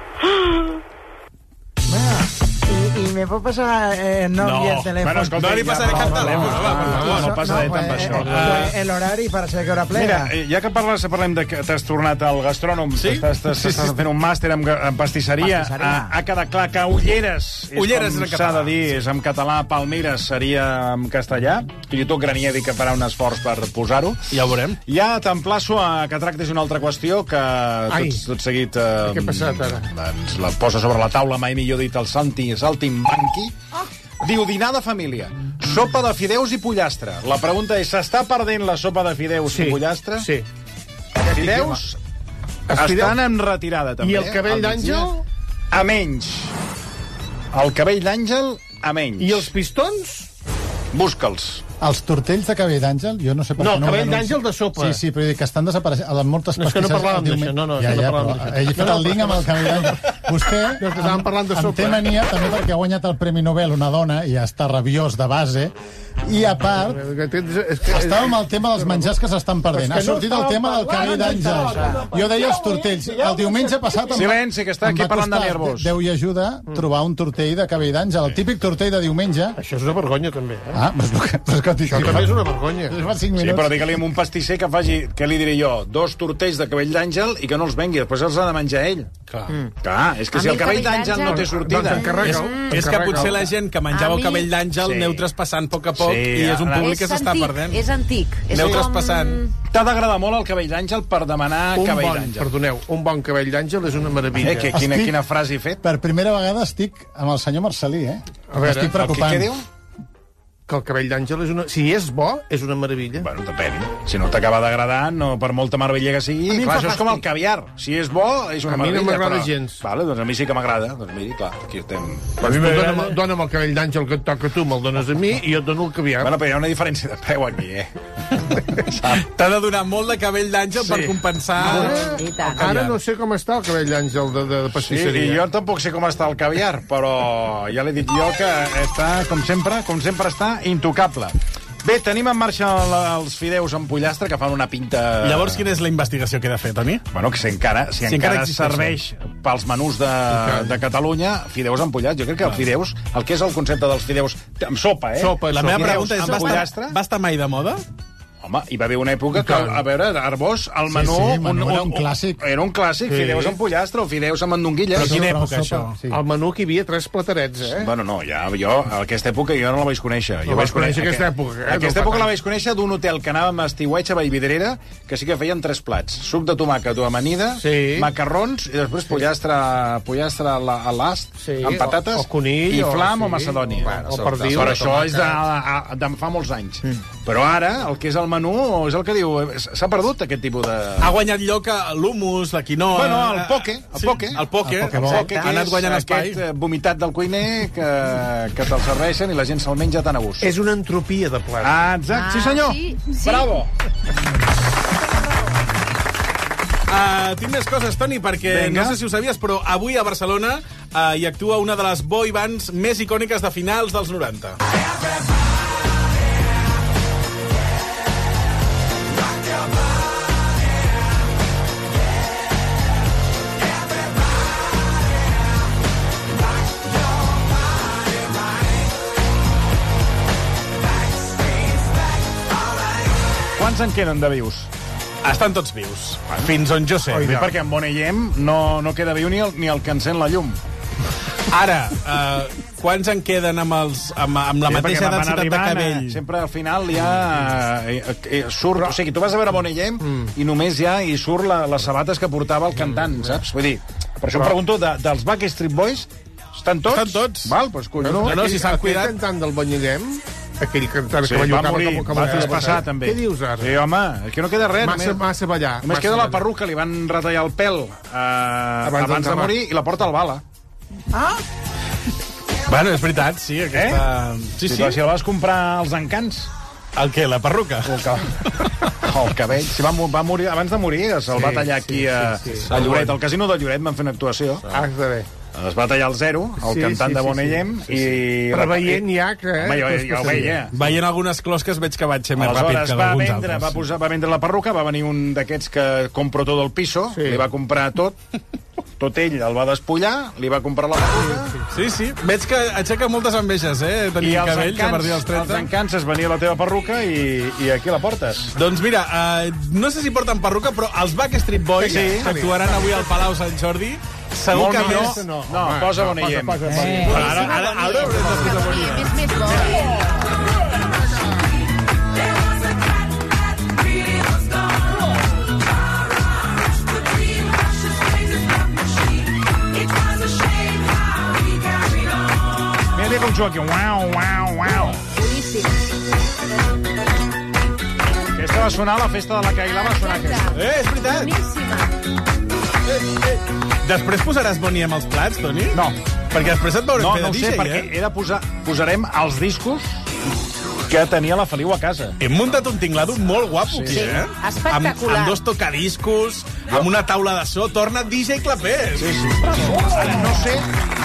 I, i me pot passar eh, el nom No. i el telèfon? Bueno, escolta, No li passaré cap telèfon, va, per favor. No passa res amb eh, això. eh, L'horari per saber que hora plega. Mira, eh, ja que parles, parlem de que t'has tornat al gastrònom, Sí? estàs, estàs, Sí, sí. estàs fent un màster en, ga- en pastisseria, Pastisseria. ha, ha quedat clar que ulleres, Ulleres és és en com s'ha català, de dir, és en català, palmeres seria en castellà, i tot Granier dic que farà un esforç per posar-ho. Ja ho veurem. Ja t'emplaço a que tractis una altra qüestió que Ai. tot, tot seguit eh, Què ha passat, ara? doncs, la posa sobre la taula, mai millor dit, el Santi Saltimbanqui. Diu, dinar de família, sopa de fideus i pollastre. La pregunta és, s'està perdent la sopa de fideus Sí, i pollastre? sí. Fideus Els fideus- estan en retirada, també. I el cabell al migdia. d'àngel? A menys. El cabell d'àngel, a menys. I els pistons? Busca'ls. Els tortells de cabell d'àngel, jo no sé per No, què no... cabell ho d'àngel anunci- de sopa. Sí, sí, però dic que estan desapareixent. A les moltes No, és que no pastisseries parlàvem el d'això, diumenge- no, no, és ja, que no ja, parlàvem però d'això. ell ha fet No, no, el link amb el cabell d'àngel. Vostè No, és que estàvem parlant de en sopa. té mania, també perquè ha guanyat el Premi Nobel una dona i està rabiós de base, i a part, És que, estava amb el tema dels menjars que s'estan perdent. Però Ha és que no sortit el estàvem tema del cabell parlant d'àngel. d'això. Jo deia els tortells. El diumenge passat... em va- Silenci, que està em aquí va parlant de costar nervos. Déu i ajuda trobar un tortell de cabell d'àngel. El típic tortell de diumenge... Això és una vergonya, també. Eh? Ah, però és el que... Però és que Això també és una vergonya. Fa cinc Sí, minuts. però digue-li a un pastisser que faci, què li diré jo, dos tortells de cabell d'àngel i que no els vengui, després els ha de menjar ell. Clar. Clar, és que A si mi el el cabell cabell d'àngel no té d'àngel- sortida... Doncs encarrega-ho. És, és que potser la gent que menjava A el mi- cabell d'àngel Sí. aneu traspassant a poc a poc Sí, i és un ara- públic que s'està antic, perdent. És antic. És Aneu com... traspassant. T'ha d'agradar molt el cabell d'àngel per demanar Un cabell bon, d'àngel. perdoneu, un bon cabell d'àngel és una meravella. Eh, que, quina, Estic- quina frase he fet? Per primera vegada estic amb el senyor Marcelí, eh? A veure, Estic el que- preocupant. Què diu? Que el cabell d'àngel és una... Si és bo, és una meravella. Bueno, depèn. Si no t'acaba d'agradar, no, per molta meravella que sigui... A mi em Clar, fa això és com el fàstic. caviar. Si és bo, és una A mi no meravella. m'agrada però- gens. Vale, doncs a mi sí que m'agrada. Doncs miri, clar, aquí estem... A mi dona'm, dona'm el cabell d'àngel que et toca a tu, me'l dones a mi i jo et dono el caviar. Bueno, però hi ha una diferència de preu aquí, eh? T'ha de donar molt de cabell d'àngel Sí. per compensar... Ara, I tant. ara no sé com està el cabell d'àngel de, de, de Sí, pastisseria. i jo tampoc sé com està el caviar, però ja l'he dit jo que està, com sempre, com sempre està, intocable. Bé, tenim en marxa el- els fideus amb pollastre, que fan una pinta... Llavors, quina és la investigació que he de fer, Toni? Bueno, que si encara, si, Si si encara encara, existeixen. serveix pels menús de, de Catalunya, fideus amb pollastre. Jo crec que els fideus, el que és el concepte dels fideus amb sopa, eh? Sopa, La sopa. meva Fideus pregunta és, amb va pollastre? estar, va estar mai de moda? Home, hi va haver una època que, a veure, Arbós, el Sí, menú... sí, el menú era un clàssic. Era un clàssic, Sí. fideus amb pollastre o fideus amb mandonguilles. Però quina Però època, sopa, això? sí. Al menú que hi havia tres platerets, eh? Bueno, no, ja, jo, aquesta època jo no la vaig conèixer. No jo vas conèixer aquesta època, eh? Aquesta No fa època la tant. vaig conèixer d'un hotel que anàvem a estiueig a Vallvidrera, que sí que feien tres plats. Suc de tomàquet o amanida, Sí. macarrons i després pollastre, pollastre a la- a l'ast, Sí, amb patates, o- o conill, i o- flam o, sí. macedònia. Bueno, o Però- perdiu, però o això és de, tomàquet. de, de fa molts anys. Mm. Però ara, el que és el menú, és el que diu... S'ha perdut aquest tipus de... Ha guanyat lloc l'humus, la quinoa... Bueno, el poke, el Sí, poke. El poke, El poke el bo. poke, que ha anat és guanyant espai. aquest eh, vomitat del cuiner que, que te'l serveixen i la gent se'l menja tan a gust. És una entropia de plat. Ah, exacte, sí senyor. Ah, sí, sí. Bravo. Uh, tinc més coses, Toni, perquè Vinga. no sé si ho sabies, però avui a Barcelona eh, i actua una de les boy bands més icòniques de finals dels noranta. Quants en queden de vius? Estan tots vius, fins on jo sé. Oi, perquè en Bonellem no, no queda viu ni el, ni el que encén la llum. Ara, uh, quants en queden amb, els, amb, amb la Sí, mateixa perquè van densitat de arribant, cabell? eh, Sempre al final hi ha... Eh, eh, surt, o sigui, tu vas a veure Bonellem mm. i només hi ha i surt la, les sabates que portava el cantant, mm. saps? Vull dir, per això em pregunto, de, dels Backstreet Boys, estan tots? Estan tots. Val, doncs collons. No, no, si s'han cuidat. Aquell cantant del Bonellem, aquell cantant Sí, que va va llocar... morir, que, que va traspassar, també. Què dius ara? Sí, home, que no queda res. Massa, només, massa ballar. només massa queda la ballar. perruca, li van retallar el pèl eh, abans, abans de morir i la porta al bala. Ah? Bueno, és veritat, sí, aquesta... Eh? Sí, sí. Si la vas comprar als Encants... El què, la perruca? El, ca... el cabell. Si va, va morir, abans de morir, se'l Sí, va tallar aquí sí, a, sí, sí. a Lloret. Al casino de Lloret van fer una actuació. Ah, està bé. Es va tallar el zero, el Sí, cantant sí, de sí, Bonellem, sí, sí. i... Preveient ja que... Eh, Home, jo, que es jo ho passaria. veia. Veient algunes closques veig que vaig ser més ràpid Aleshores que va alguns vendre, altres. va, posar, va vendre la perruca, va venir un d'aquests que compro tot el piso, Sí. li va comprar tot, tot ell el va despullar, li va comprar la perruca... Sí, sí, veig que aixeca moltes enveges, eh? Tenir I els cabells a partir dels encants, trenta. els encants es venia la teva perruca i, i aquí la portes. Doncs mira, eh, no sé si porten perruca, però els Backstreet Boys, Sí. que actuaran avui al Palau Sant Jordi, segur Molt que millor. més... No, No, home, posa no, Bonellem. posa, posa, Eh. posa. Ara, ara, ara haurem de posar Bonellem. És més bo. Mira, mira com juga aquí. Uau, uau, uau. Boníssim. Aquesta va sonar a la festa de la Cailà, va sonar aquesta. Eh, és veritat. Boníssima. Després posaràs Bonnie amb els plats, Toni? No. Perquè després et veurem No, fer no de ho D J, sé, perquè eh? he de posar... Posarem els discos que tenia la Feliu a casa. Hem muntat un tinglado molt guapo, Sí. aquí, eh? Espectacular. Amb, amb dos tocadiscos, amb una taula de so, torna D J Clapés. Sí, sí. Ara, no sé...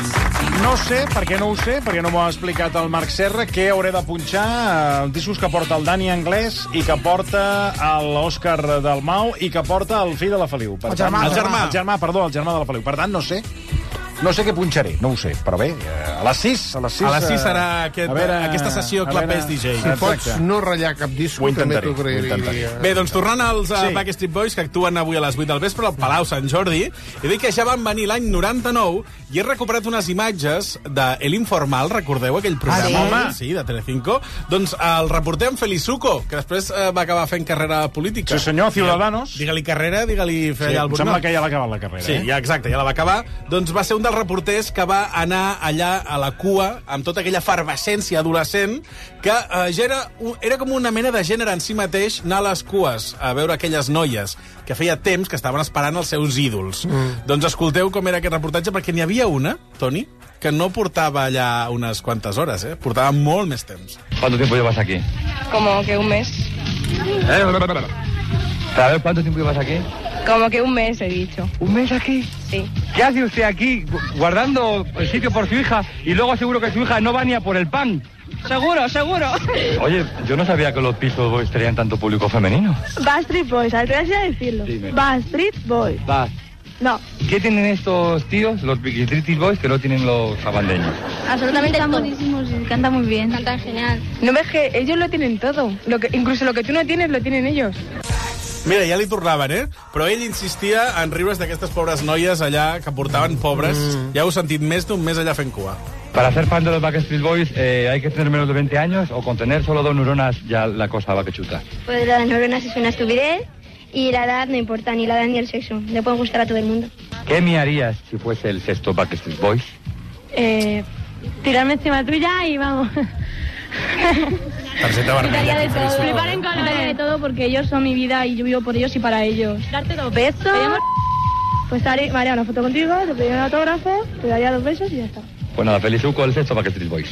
No sé, perquè no ho sé, perquè no m'ho ha explicat el Marc Serra, què hauré de punxar, eh, discos que porta el Dani Anglès i que porta l'Òscar Dalmau i que porta el fill de la Feliu. Per El germà, tant, el germà. El germà, perdó, el germà de la Feliu. Per tant, no sé. No sé què punxaré, no ho sé, però bé, eh, a les sis... A les sis, A les sis eh, serà aquest, a veure, aquesta sessió a Clapés veure- D J. Si pots Exacte. no ratllar cap disc, Ho també intentaré, t'ho ho intentaré. agrairia. Bé, doncs tornant als uh, Sí. Backstreet Boys, que actuen avui a les vuit del vespre al Palau Sant Jordi, he dit que ja van venir l'any noranta-nou i he recuperat unes imatges de El Informal, recordeu aquell programa? sí? Home, sí, de Telecinco. Doncs el reporter en Felizuco, que després uh, va acabar fent carrera política. Sí, senyor, Ciudadanos. Digue-li carrera, digue-li fer Sí, allà el em Borinot. sembla que ja l'ha acabat la carrera. Sí, eh? ja, exacte, ja la va acabar. Doncs va ser un dels reporters que va anar allà a la cua amb tota aquella efervescència adolescent que eh, ja era, un- era com una mena de gènere en si mateix anar a les cues a veure aquelles noies que feia temps que estaven esperant els seus ídols. Mm. Doncs escolteu com era aquest reportatge, perquè n'hi havia una, Toni, que no portava allà unes quantes hores, eh? Portava molt més temps. ¿Cuánto tiempo llevas aquí? Como que un mes. ¿Eh? ¿Sabes cuánto tiempo llevas aquí? Como que un mes, he dicho. ¿Un mes aquí? Sí. ¿Qué hace usted aquí gu- guardando el sitio por su hija y luego seguro que su hija no va ni a por el pan? Seguro, seguro. Oye, yo no sabía que los pisos boys tenían tanto público femenino. Backstreet Boys, atrévase a decirlo. Dime. Backstreet Boys. Va. No, ¿Qué tienen estos tíos, los Big Street Boys, que no tienen los sabandeños? absolutamente están buenísimos y cantan muy bien. Cantan genial. No ves que ellos lo tienen todo. Lo que, incluso lo que tú no tienes, lo tienen ellos. Mira, ja li tornaven, eh? Però ell insistia en riure's d'aquestes pobres noies allà que portaven pobres. Mm. Ja heu sentit més d'un mes allà fent cua. Para ser fan de los Backstreet Boys, eh, ¿hay que tener menos de veinte años o con tener solo dos neuronas ya la cosa va que chuta? Pues las neuronas es una estupidez y la edad no importa, ni la edad ni el sexo. Le puede gustar a todo el mundo. ¿Qué me harías si fuese el sexto Backstreet Boys? Eh, tirarme encima tuya y vamos. Targeta vermella. de todo. Flipar en colores. de todo porque ellos son mi vida y yo vivo por ellos y para ellos. Darte dos besos. Pues haré, me haría una foto contigo, te pediría un autógrafo, te daría dos besos y ya está. Pues nada, Felizuco, el sexto Backstreet Boys.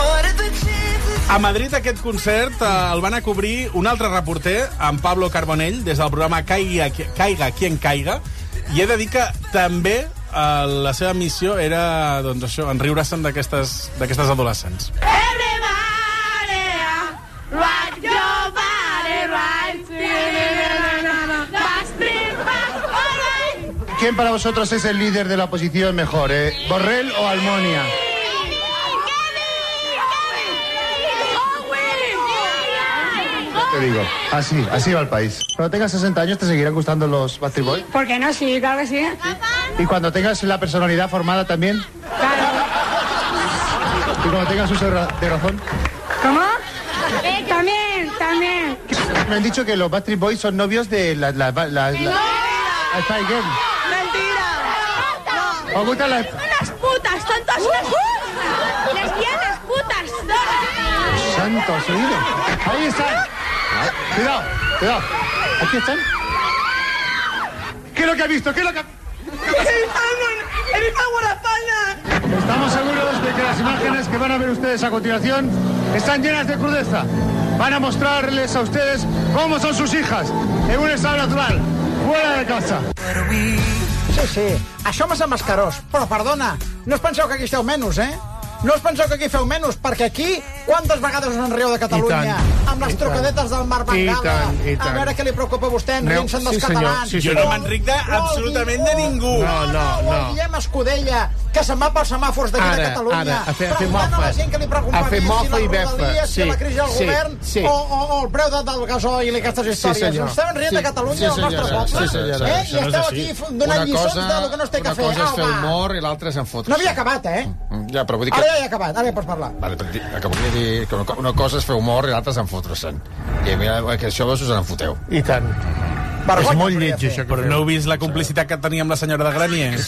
A Madrid aquest concert eh, el van a cobrir un altre reporter, en Pablo Carbonell, des del programa Caiga, Caiga quien caiga, i he de dir que també eh, la seva missió era, doncs això, enriure-se'n d'aquestes d'aquestes adolescents. Rock your body right. ¿Quién para vosotros es el líder de la oposición mejor, eh? ¿Borrell o Almonia? Te digo, así, así va el país. Cuando tengas sesenta años, ¿te seguirán gustando los Backstreet Boys? ¿Por qué no? Sí, claro que sí. ¿Y cuando tengas la personalidad formada también? Claro. ¿Y cuando tengas uso de razón? ¿Cómo? Eh, también, también. Me han dicho que los Backstreet Boys son novios de la... la, la, la, la... Spice Girl. ¡Mentira! ¿Os gustan las...? ¡Unas putas! ¡Son todas unas lesbianas putas! ¡Santos oídos! ¡Ahí están! Cuidado, cuidado. ¿Aquí están? ¿Qué es lo que ha visto? ¿Qué es lo que ha... Estamos seguros de que las imágenes que van a ver ustedes a continuación están llenas de crudeza. Van a mostrarles a ustedes cómo son sus hijas en un estado natural, fuera de casa. Sí, sí, això m'ha semblat mascarós. Però, perdona, no us penseu que aquí esteu menys, eh? No us penseu que aquí feu menys, perquè aquí, quantes vegades us en rieu de Catalunya? Amb les trucadetes del Marc Mangala, a veure què li preocupa a vostè, enrient-se'n dels catalans. Jo no m'enric absolutament de ningú. No, no, no. O el Guillem Escudella, que se'n va pels semàfors d'aquí de Catalunya. Preguntant a la gent que li preocupa més si la Rodalia, si la crisi del govern, o el preu del gasoil i aquestes històries. Ens estem enrient de Catalunya, del nostre poble, i esteu aquí donant lliçons del que no es té que fer. Una cosa és fer humor i l'altra és enfotre's. No havia acabat, eh? Ja, però vull dir que... Ara ja he acabat, ara ja pots parlar. Vale, que volia dir que una cosa és fer humor i l'altra és enfotre's-se'n. I mira, que això vos us en foteu. I tant. És molt lleig, això. Però no heu vist la complicitat que tenia amb la senyora de Graniers?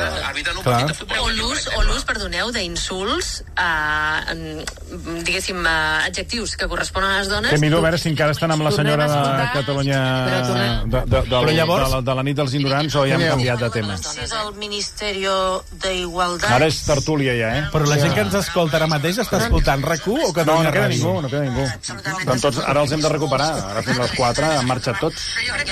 Clar. O l'ús, o l'ús, perdoneu, d'insults, eh, diguéssim, eh, adjectius que corresponen a les dones. Que miro a veure si encara estan amb la senyora de Catalunya de, de, de, de, llavors... de, de la nit dels ignorants o ja hem canviat de tema. És el Ministerio d'Igualtat. Ara és tertúlia ja, eh? Però la gent que ens escolta ara mateix està escoltant RAC u o Catalunya No, no queda Ràdio? ningú, no queda ningú. Estan tots, ara els hem de recuperar. Ara fins a les quatre han marxat tots.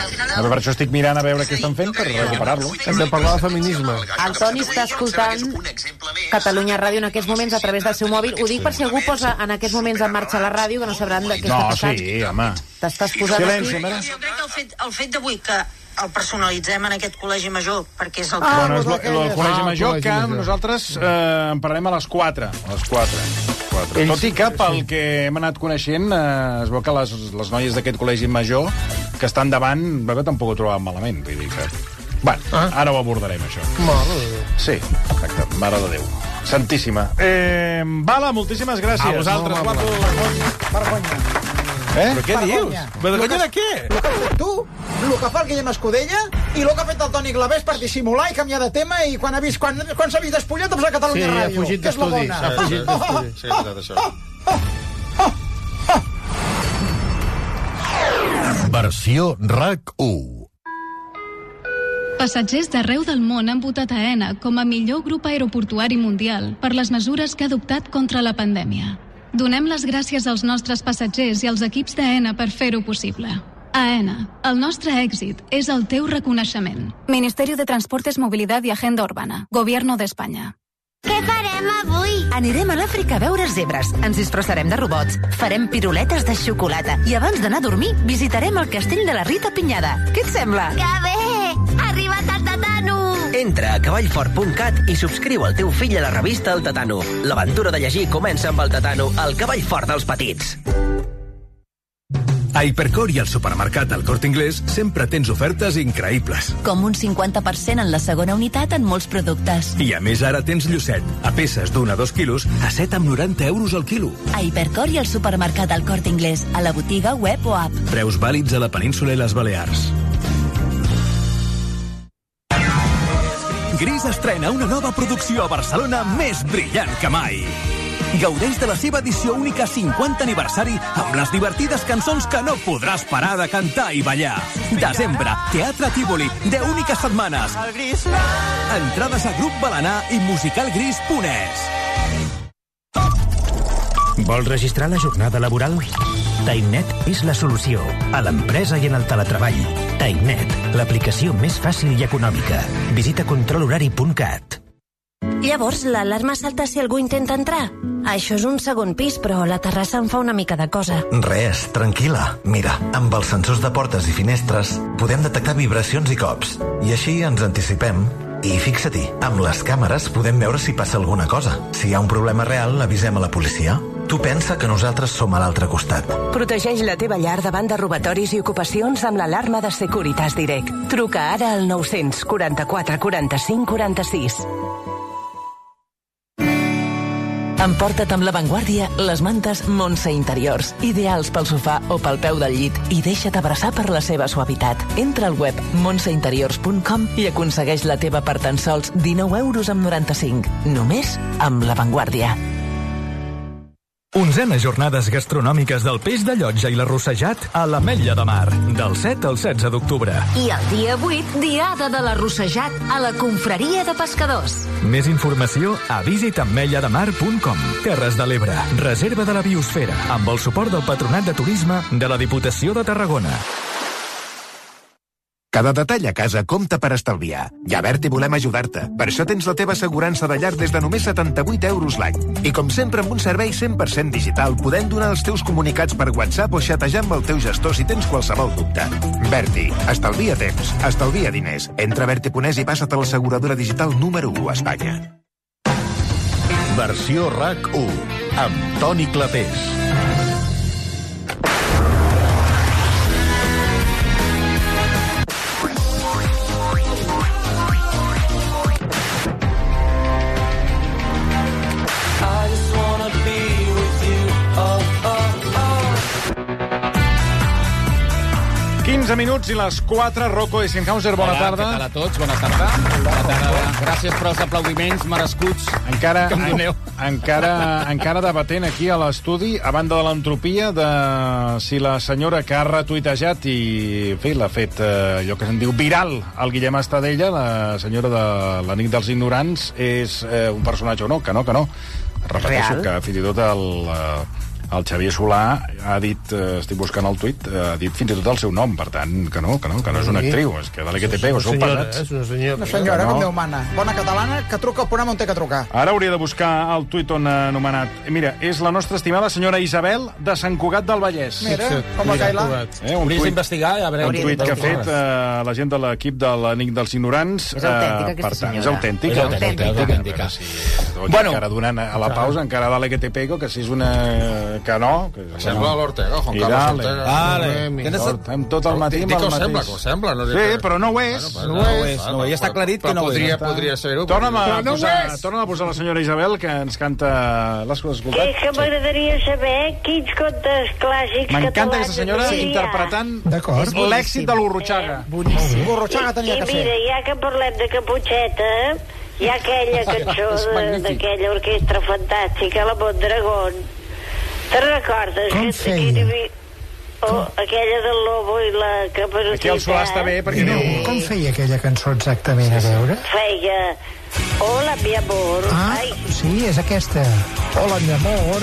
A veure, per això estic mirant a veure què estan fent per recuperar-lo. Hem de parlar de feminisme. El Toni està escoltant Catalunya Ràdio en aquests moments a través del seu mòbil. Ho dic per si algú posa en aquests moments en marxa la ràdio, que no sabran de què No, està passant. sí, home. T'estàs posant Silenci, aquí. mare. Jo crec que el fet, el fet d'avui que el personalitzem en aquest col·legi major, perquè és el... Ah, bueno, és el, el Col·legi Ah, Major, Col·legi que Major. nosaltres eh, en parlarem a les quatre. A les quatre. quatre. Ells- Tot i que, pel que hem anat coneixent, eh, es veu que les, les noies d'aquest Col·legi Major que estan davant, veu que tampoc ho trobaven malament. Vull dir que... Bueno, ah. ara ho abordarem, això. Mare de Déu. Sí, exacte, mare de Déu. Santíssima. Eh, Bala, moltíssimes gràcies. A vosaltres, guapo. Vergonya. Eh? Però què dius? Vergonya de què? El que has fet tu, el que fa el Guillem Escudella i el que ha fet el Toni Clavés per dissimular i canviar de tema i quan ha vist quan, quan s'ha vist despullat doncs a Catalunya Sí, ha Ràdio. fugit que és la d'estudis, bona. ha fugit d'estudis. Sí, és veritat, això. Versió RAC u. Passatgers d'arreu del món han votat a AENA com a millor grup aeroportuari mundial per les mesures que ha adoptat contra la pandèmia. Donem les gràcies als nostres passatgers i als equips d'AENA per fer-ho possible. AENA, el nostre èxit és el teu reconeixement. Ministerio de Transportes, Movilidad y Agenda Urbana. Gobierno de España. Què farem avui? Anirem a l'Àfrica a veure zebres, ens disfressarem de robots, farem piruletes de xocolata i abans d'anar a dormir visitarem el castell de la Rita Pinyada. Què et sembla? Que bé! Ha arribat el Tatano! Entra a cavallfort punt cat i subscriu el teu fill a la revista El Tatano. L'aventura de llegir comença amb el Tatano, el cavall fort dels petits. A Hipercor i al supermercat El Corte Inglés sempre tens ofertes increïbles. Com un cinquanta per cent en la segona unitat en molts productes. I a més ara tens llucet, a peces d'un a dos quilos, a set amb noranta euros al quilo. A Hipercor i al supermercat El Corte Inglés, a la botiga, web o app. Preus vàlids a la península i les Balears. Gris estrena una nova producció a Barcelona més brillant que mai. Gaudeix de la seva edició única cinquanta aniversari amb les divertides cançons que no podràs parar de cantar i ballar. Desembre, Teatre Tívoli, deu úniques setmanes. Entrades a Grup Balanà i musicalgris punt es. Vols registrar la jornada laboral? TimeNet és la solució a l'empresa i en el teletreball. TimeNet, l'aplicació més fàcil i econòmica. Visita control horari punt cat. Llavors, l'alarma salta si algú intenta entrar? Això és un segon pis, però la terrassa em fa una mica de cosa. Res, tranquil·la. Mira, amb els sensors de portes i finestres podem detectar vibracions i cops. I així ens anticipem. I fixa-t'hi, amb les càmeres podem veure si passa alguna cosa. Si hi ha un problema real, avisem a la policia. Tu pensa que nosaltres som a l'altre costat. Protegeix la teva llar davant de robatoris i ocupacions amb l'alarma de Securitas Direct. Truca ara al nou-cents quaranta-quatre quaranta-cinc quaranta-sis. Emporta't amb La Vanguardia les mantes Montse Interiors, ideals pel sofà o pel peu del llit, i deixa't abraçar per la seva suavitat. Entra al web montse interiors punt com i aconsegueix la teva per tan sols dinou euros amb noranta-cinc. Només amb La Vanguardia. Onzenes jornades gastronòmiques del peix de Llotja i l'arrossejat a l'Ametlla de Mar, del set al setze d'octubre. I el dia vuit, diada de l'arrossejat a la Confraria de Pescadors. Més informació a visit ametlla de mar punt com. Terres de l'Ebre, reserva de la biosfera, amb el suport del Patronat de Turisme de la Diputació de Tarragona. Cada detall a casa compta per estalviar. I a Berti volem ajudar-te. Per això tens la teva assegurança de llar des de només setanta-vuit euros l'any. I com sempre, amb un servei cent per cent digital, podem donar els teus comunicats per WhatsApp o xatejar amb el teu gestor si tens qualsevol dubte. Berti, estalvia temps, estalvia diners. Entra a berti punt es i passa't a l'asseguradora digital número u a Espanya. Versió RAC u, amb Toni Clapés. quinze minuts i les quatre. Rocco Eisenhauser, bona Hola, tarda. Què tal a tots? Bona tarda. Bona tarda. Gràcies per els aplaudiments merescuts encara, que em doneu. Encara, encara debatent aquí a l'estudi, a banda de l'entropia, de si la senyora que ha retuitejat i, en fi, l'ha fet eh, allò que se'n diu viral, el Guillem Estadella, la senyora de la nit dels ignorants, és eh, un personatge o no, que no, que no. Repeteixo Real? que fins i tot el... Eh, el Xavier Solà ha dit, eh, estic buscant el tuit, ha dit fins i tot el seu nom, per tant, que no, que no, que no és una actriu, és que de l'E G T P o sou pesats. És una senyora. Una senyora, no. com Déu mana. Bona catalana, que truca al programa on té que trucar. Ara hauria de buscar el tuit on ha anomenat. Mira, és la nostra estimada senyora Isabel de Sant Cugat del Vallès. Mira, com la Caila. Eh, un Hauries tuit, d'investigar i a veure... un tuit que ha fet eh, la gent de l'equip de la nit dels ignorants. És autèntica, eh, aquesta per tant, senyora. És autèntica. És autèntica, és autèntica. Sí, bueno, Bueno. encara donant a la pausa, encara de l'E G T P, que si és una... que no... Que, Sembla l'Ortega, Juan I Carlos dale. Ortega. Vale. Tot, Amb tot el matí amb Dic el que ho mateix. sembla, que ho sembla. No Sí, però no ho és. Bueno, no ho és. ah, no, ja està aclarit que no ho és. podria, Ja està. podria ser-ho. Torna'm a, Però no ho posar, és. torna'm a posar la senyora Isabel, que ens canta... L'has escoltat? És que m'agradaria saber quins contes clàssics M'encanta catalans aquesta senyora hi ha. interpretant D'acord. l'èxit de l'Urruchaga. Boníssim. Gorrotxaga tenia I que ser. mira, ja que parlem de Caputxeta, hi ha aquella cançó És de- magnífic. d'aquella orquestra fantàstica, la Mondragón. Te recordes? Com que, feia? que hi havia- Oh, aquella del Lobo i la Caperucita. Aquí el Solà està bé, perquè No, diu... com feia aquella cançó exactament, a veure? Feia... Hola, mi amor. Ah, Ai, sí, és aquesta. Hola, mi amor.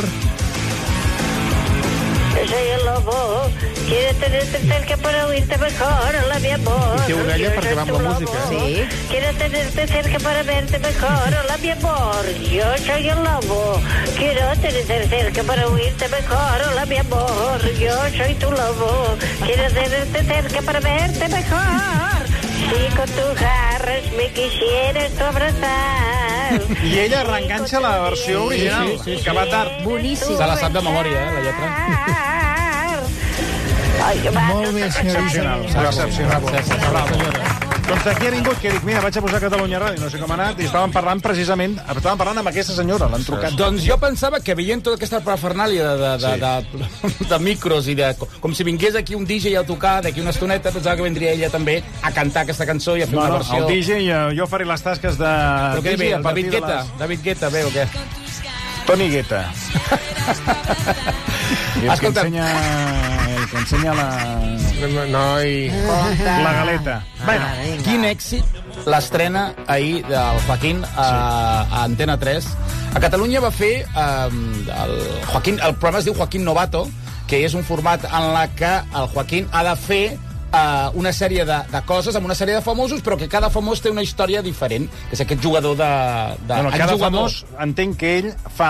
soy el lobo. Quiero tenerte cerca para oírte mejor. Hola, mi amor. I té orella Yo perquè soy va amb tu la lobo. música. Sí. Quiero tenerte cerca para verte mejor. Hola, mi amor. Yo soy el lobo. Quiero tenerte cerca para oírte mejor. Hola, mi amor. Yo soy tu lobo. Quiero tenerte cerca para verte mejor. Si con tus garras me quisieras tú abrazar. I ella reenganxa la versió original, sí, sí, sí. que va tard. Boníssim. Se la sap de memòria, eh, la lletra. Ai, que va, Molt bé, senyora Excepcional, Isabel. excepcional. Bravo. Doncs d'aquí ha vingut, que dic, mira, vaig a posar Catalunya Ràdio, no sé com ha anat, i estàvem parlant precisament, estàvem parlant amb aquesta senyora, l'han trucat. Doncs jo pensava que veient tota aquesta parafernàlia de, de, de, de, de micros i de... Com si vingués aquí un D J a tocar d'aquí una estoneta, pensava que vindria ella també a cantar aquesta cançó i a fer No, una no, versió... el D J, eh, jo faré les tasques de Però què D J ve, a el partir David de Guetta? les... David Guetta, ve o què? Toni Guetta. I el que Escolta. ensenya, el que ensenya la, Noi... la galeta. Bueno, Quin èxit l'estrena ahir del Joaquín a, a Antena tres. A Catalunya va fer... Eh, el, Joaquín, el programa es diu Joaquín Novato, que és un format en la que el Joaquín ha de fer uh, una sèrie de, de coses amb una sèrie de famosos, però que cada famós té una història diferent, que és aquest jugador de... de bueno, cada jugador... famós entenc que ell fa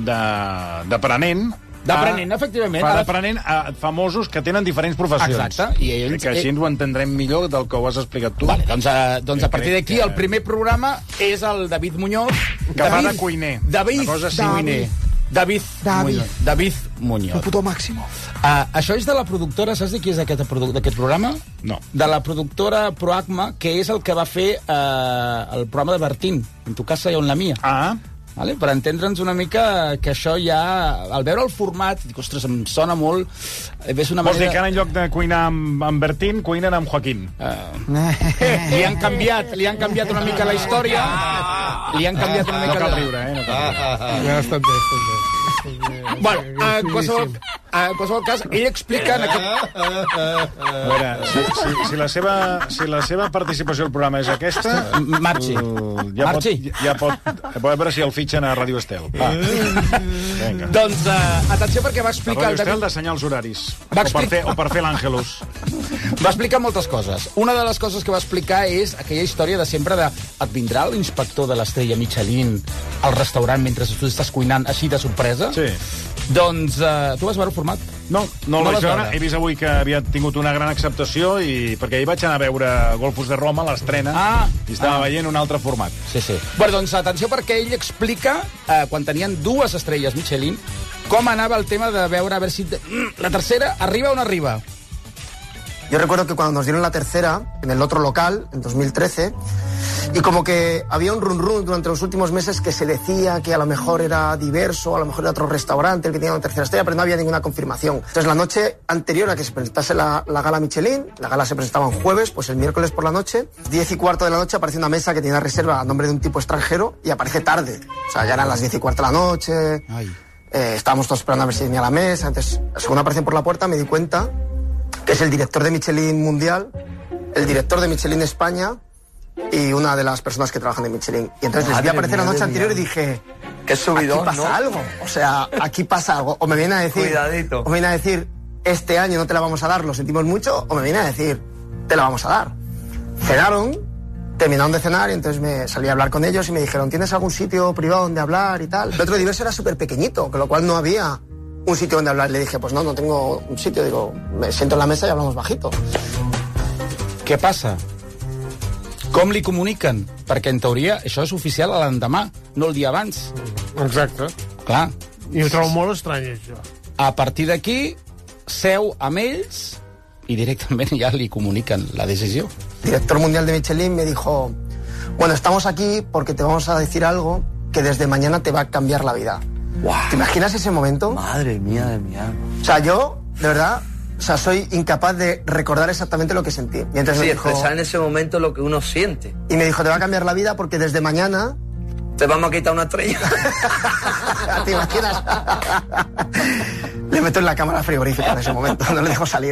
d'aprenent D'aprenent, efectivament. Fa d'aprenent a famosos que tenen diferents professions. Exacte. I ells, que així ens ho entendrem millor del que ho has explicat tu. Vale, doncs, a, doncs a partir d'aquí, que... el primer programa és el David Muñoz. Que David, fa de cuiner. David, cosa David, cuiner. David, David. Muñoz. David Muñoz. El puto màximo. Uh, això és de la productora, saps de qui és aquest, d'aquest programa? No. De la productora Proacma, que és el que va fer uh, el programa de Bertín, En tu casa i on la mia. Ah. Vale? Per entendre'ns una mica que això ja... Al veure el format, dic, ostres, em sona molt... Ves una Vols manera... dir que ara en lloc de cuinar amb, amb Bertín, cuinen amb Joaquín? Uh, li han canviat, li han canviat una mica la història. Li han canviat una mica... No cal riure, eh? No cal riure. Ja està bé, està bé. Bueno, en qualsevol, en qualsevol cas, ell explica en aquest... A veure, si, si, si, la seva, si la seva participació al programa és aquesta... Marxi. Ja Marxi. Pot, ja pot, pot veure si el fitxen a Ràdio Estel. Va. Vinga. Doncs, uh, atenció, perquè va explicar... A Ràdio Estel de senyals horaris. Va o, per fer, o per fer l'Àngelus. Va explicar moltes coses. Una de les coses que va explicar és aquella història de sempre de... Et vindrà l'inspector de l'estrella Michelin al restaurant mentre tu estàs cuinant així de sorpresa? Sí. Doncs, uh, tu vas veure el format? No, no, no el vaig veure. veure. He vist avui que havia tingut una gran acceptació i perquè ahir vaig anar a veure Golfos de Roma, l'estrena, ah, i estava ah. veient un altre format. Sí, sí. Bueno, doncs atenció perquè ell explica, eh, quan tenien dues estrelles Michelin, com anava el tema de veure a veure si la tercera arriba o no arriba. Yo recuerdo que cuando nos dieron la tercera, en el otro local, en dos mil trece, y como que había un run run durante los últimos meses que se decía que a lo mejor era diverso, a lo mejor era otro restaurante el que tenía una tercera estrella, pero no había ninguna confirmación. Entonces la noche anterior a que se presentase la, la gala Michelin, la gala se presentaba un jueves, pues el miércoles por la noche, diez y cuarto de la noche aparece una mesa que tenía reserva a nombre de un tipo extranjero y aparece tarde. O sea, ya eran las diez y cuarto de la noche, eh, estábamos todos esperando a ver si venía a la mesa. Entonces, según aparecen por la puerta, me di cuenta que es el director de Michelin Mundial, el director de Michelin España y una de las personas que trabajan en Michelin. Y entonces les vi aparecer la noche anterior y dije, qué subidón, aquí pasa ¿no? algo. O sea, aquí pasa algo. O me viene a decir, Cuidadito. o me viene a decir, este año no te la vamos a dar, lo sentimos mucho, o me viene a decir, te la vamos a dar. Cenaron, terminaron de cenar y entonces me salí a hablar con ellos y me dijeron, ¿tienes algún sitio privado donde hablar y tal? El otro diverso era súper pequeñito, con lo cual no había un sitio donde hablar. Le dije, pues no, no tengo un sitio. Digo, me siento en la mesa y hablamos bajito. Què passa? Com li comuniquen? Perquè, en teoria, això és oficial a l'endemà, no el dia abans. Exacte. Clar. I ho trobo molt estrany, això. A partir d'aquí, seu amb ells i directament ja li comuniquen la decisió. El director mundial de Michelin me dijo, bueno, estamos aquí porque te vamos a decir algo que desde mañana te va a cambiar la vida. Wow. ¿Te imaginas ese momento? Madre mía de mi alma. O sea, yo, de verdad, o sea, soy incapaz de recordar exactamente lo que sentí. Y entonces sí, me dijo, expresar en ese momento lo que uno siente. Y me dijo, te va a cambiar la vida porque desde mañana... Te vamos a quitar una estrella. ¿Te imaginas? Le meto en la cámara frigorífica en ese momento, no le dejo salir.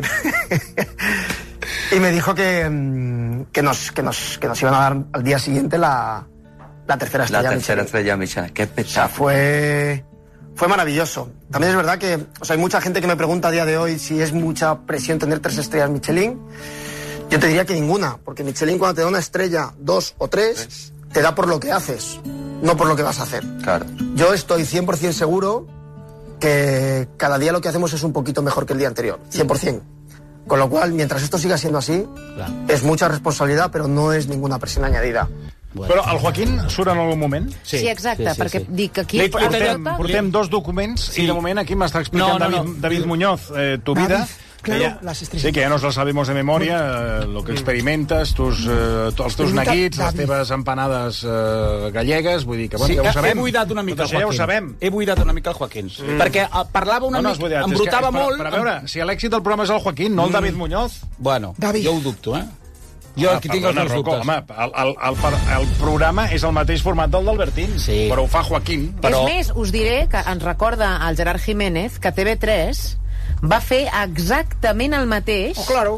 Y me dijo que, que, nos, que, nos, que nos iban a dar al día siguiente la, la tercera estrella. La tercera Michelin. estrella Michelin. Qué espectáculo. O sea, fue... Fue maravilloso. También es verdad que, o sea, hay mucha gente que me pregunta a día de hoy si es mucha presión tener tres estrellas Michelin. Yo te diría que ninguna, porque Michelin cuando te da una estrella, dos o tres, te da por lo que haces, no por lo que vas a hacer. Claro. Yo estoy cien por ciento seguro que cada día lo que hacemos es un poquito mejor que el día anterior, cien por ciento. Con lo cual, mientras esto siga siendo así, claro, es mucha responsabilidad, pero no es ninguna presión añadida. Bueno. Però el Joaquín surt en algun moment? Sí, sí exacte, sí, sí, perquè sí. dic que aquí... Li portem, portem dos documents sí. i de moment aquí m'està explicant no, no, no. David, David Muñoz eh, tu vida. Claro, ya, las estrellas. Sí, que ya nos lo sabemos de memoria, eh, lo que experimentas, tus, eh, els teus neguits, les teves empanades eh, gallegues, vull dir que, bueno, sí, ja ho sabem. He buidat una mica el Joaquín. Ja ho sabem. He buidat una mica el Joaquín. Mm. Perquè parlava una no, no, mica, buidat, embrutava que, molt... Per, per a veure, si l'èxit del programa és el Joaquín, no el mm. David Muñoz. Bueno, David. jo ho dubto, eh? Jo ah, aquí tinc els meus dubtes. Home, el, el, el, el programa és el mateix format del d'Albertín, sí. Però ho fa Joaquín. Però... És més, us diré que ens recorda el Gerard Jiménez que T V tres va fer exactament el mateix oh, claro.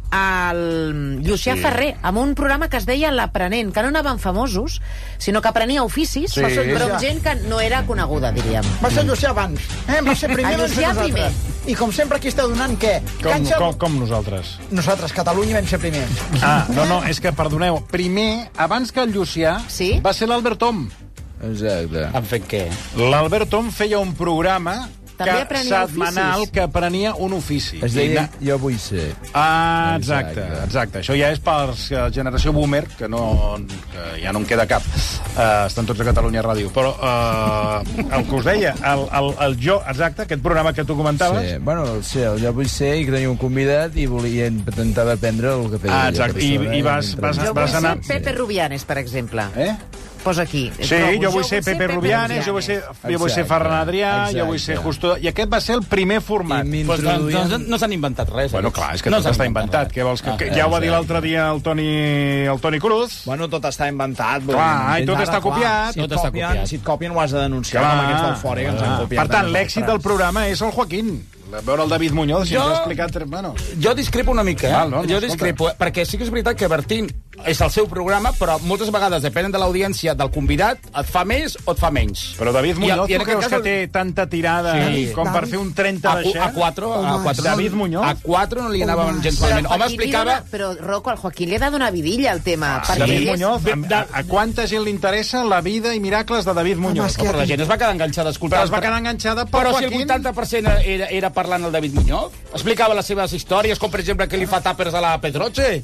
el Llucià Sí. Ferrer, amb un programa que es deia L'Aprenent, que no anaven famosos, sinó que aprenia oficis, Sí. però amb gent que no era coneguda, diríem. Va ser Llucià abans. Eh? Va ser primer, El vam ser Llucià nosaltres. primer. I com sempre aquí esteu donant què? Com, Canxa... com, com nosaltres? Nosaltres, Catalunya, vam ser primers. Ah, no, no, és que, perdoneu, primer, abans que el Llucià, sí? va ser l'Albert Tom. Exacte. Han fet què? L'Albert Tom feia un programa També que aprenia setmanal oficis. que aprenia un ofici. Es deia Jo vull ser. Ah, exacte, exacte. Això ja és per la generació boomer, que, no, que ja no en queda cap. Uh, estan tots a Catalunya Ràdio. Però uh, el que us deia, el, el, el Jo, exacte, aquest programa que tu comentaves... Sí, bueno, sí, el Jo vull ser, i que tenia un convidat i volia intentar aprendre el que feia Ah, aquella exacte, i, persona. i vas, vas, Jo vull vas anar... ser Pepe Rubianes, per exemple. Eh? Posa aquí. Sí, jo vull ser Pepe Rubianes, jo vull ser, jo vull ser Ferran Adrià, jo vull ser Justo... I aquest va ser el primer format. Pues, doncs, doncs no s'han inventat res. Bueno, clar, és que no tot està inventat. Què vols? Que, que, ja ho va dir l'altre dia el Toni, el Toni Cruz. Bueno, tot està inventat. Clar, i tot està copiat. Si et, Tot està copien, copiat. si et copien ho has de denunciar, Clar, com aquests del fora que ens han copiat. Per tant, l'èxit del programa és el Joaquín. Veure el David Muñoz, si Jo- ens ha explicat... Bueno. Jo discrepo una mica, eh? Val, no, no, jo escolta. discrepo, eh? perquè sí que és veritat que Bertín és el seu programa, però moltes vegades, depenent de l'audiència del convidat, et fa més o et fa menys. Però David Muñoz, I- i en tu aquest creus cas que té tanta tirada Sí. com per fer un trenta a, de cu- xer? a quatre, a quatre David no, Muñoz? A quatre no li anava gens malament. Home, explicava... Però, Rocco, al Joaquín li ha de donar vidilla al tema. Ah, David Muñoz, a, a quanta gent li interessa la vida i miracles de David Muñoz? Però la gent es va quedar enganxada escoltant. Però es va quedar enganxada per Però Joaquín. si el vuitanta per cent era, era parlant el David Muñoz, explicava les seves històries, com per exemple que li fa tàpers a la Pedroche.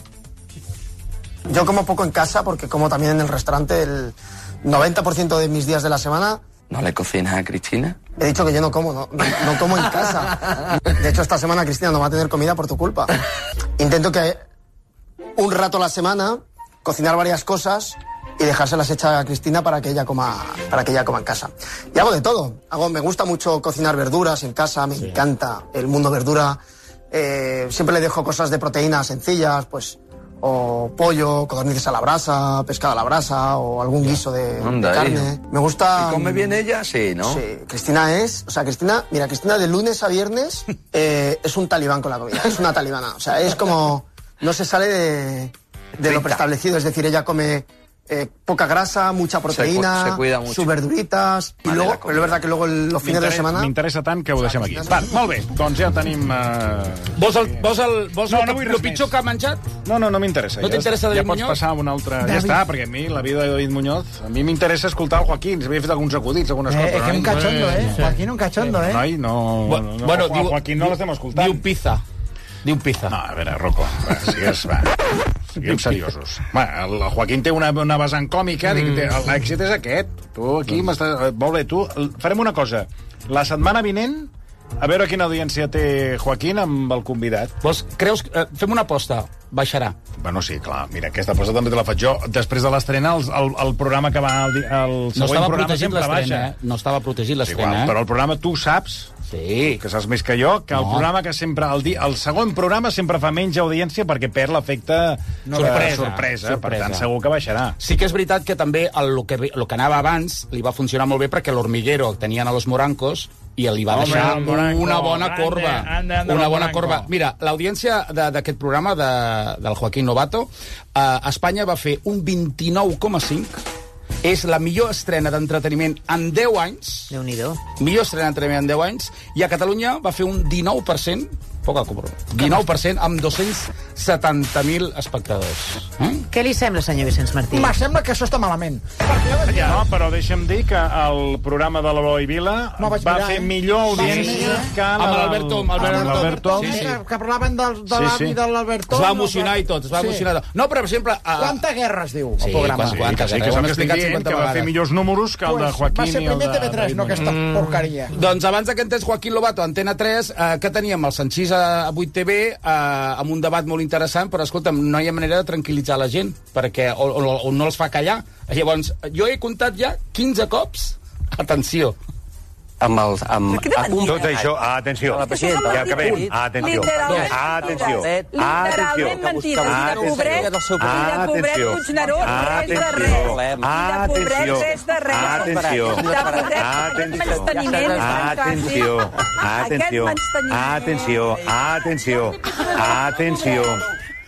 Yo como poco en casa, porque como también en el restaurante el noventa por ciento de mis días de la semana. ¿No le cocinas a Cristina? He dicho que yo no como, no, no, no como en casa. De hecho, esta semana Cristina no va a tener comida por tu culpa. Intento que un rato a la semana cocinar varias cosas y dejárselas hechas a Cristina para que ella coma, para que ella coma en casa. Y hago de todo. Hago, me gusta mucho cocinar verduras en casa, me encanta el mundo verdura. Eh, siempre le dejo cosas de proteínas sencillas, pues o pollo, codornices a la brasa, pescado a la brasa o algún guiso de, de Anda, carne. hijo. Me gusta... ¿Y come bien ella? Sí, ¿no? Sí, Cristina es... O sea, Cristina... Mira, Cristina de lunes a viernes eh, es un talibán con la comida. Es una talibana. O sea, es como... No se sale de, de lo preestablecido. Es decir, ella come... Eh, poca grasa, mucha proteïna, se cuida mucho. sus verduritas, i luego, però és veritat que luego los fines de M'interessa- semana... M'interessa tant que ho deixem aquí. Va, molt bé, doncs ja tenim... Uh... Vols el, vols el, vols No, el, no vull el res pitjor més. que ha menjat? No, no, no m'interessa. No Ja t'interessa està. David Ja pots Muñoz? passar a una altra... David. Ja està, perquè a mi la vida de David Muñoz... A mi m'interessa escoltar el Joaquín. S'havia fet alguns acudits, algunes Eh, coses. és que un cachondo, eh? Joaquín, un cachondo, eh? Noi, no... Bu- no bueno, a diu- Joaquín no diu- l'estem escoltant. diu pizza. Diu pizza. No, a veure, Rocco, va, sigues... Va. Siguem seriosos. Va, el Joaquín té una, una vessant còmica, mm. té, l'èxit és aquest. Tu aquí m'estàs... Molt bé, tu... Farem una cosa. La setmana vinent, a veure quina audiència té Joaquín amb el convidat. Vols, creus... Eh, fem una aposta. Baixarà. Bueno, sí, clar. Mira, aquesta aposta també te la faig jo. Després de l'estrena, el, el, el programa que va... El, el No següent estava programa protegit sempre l'estrena, baixa. eh? No estava protegit Sí, l'estrena, igual, eh? però el programa tu saps, sí. que saps més que jo, que el No. programa que sempre... El, di, el segon programa sempre fa menys audiència perquè perd l'efecte No, de sorpresa, sorpresa. Per sorpresa. tant, segur que baixarà. Sí que és veritat que també el, el, que, el que anava abans li va funcionar molt bé perquè l'Hormiguero tenien a los Morancos i li va Home, deixar el Moranco, una bona ande, corba. ande, ande, una el bona Moranco. corba. Mira, l'audiència de- d'aquest programa de, del Joaquín Novato eh, a Espanya va fer un vint-i-nou coma cinc. És la millor estrena d'entreteniment en deu anys. Déu-n'hi-do. Millor estrena d'entreteniment en deu anys. I a Catalunya va fer un dinou per cent, poca cobro, dinou per cent amb dos-cents setanta mil espectadors. Eh? Què li sembla, senyor Vicenç Martí? Me sembla que això està malament. Ja. No, però deixa'm dir que el programa de l'Eloi Vila No vaig va mirar, fer eh? millor Va audiència fer- que la Amb del- l'Albert Tom, Albert amb l'Albert Tom. Sí, sí. Que, que parlaven del, de Sí, l'avi sí. de l'Albert Es Tom. va emocionar i tot, es va Sí. emocionar. i tot. No, però, per exemple... Uh, Quanta guerra es diu, Sí, el programa? quan- quanta Sí, que guerra, és ho el hem que estic explicat dient, cinquanta que va fer vegades. millors números que el de Pues Joaquín va ser i el primer de... T V tres, no aquesta porqueria. Doncs abans que entés Joaquín Lobato, Antena tres, eh, que teníem el Sanchís a vuit T V eh, amb un debat molt interessant, però escolta'm, no hi ha manera de tranquil·litzar la gent, perquè o, o, o no els fa callar. Llavors, jo he comptat ja quinze cops, atenció, Amb els... Amb, Tot això, atenció. La presidenta. Ja acabem. Atenció. Literalment Atenció. Literalment Atenció. mentida. I de pobret, i de pobret Puigneró, res de res. I de pobret, res de res. Atenció. I de pobret, aquest menysteniment és Atenció. fantàstic. Atenció. Aquest menysteniment. Atenció. Atenció. Atenció.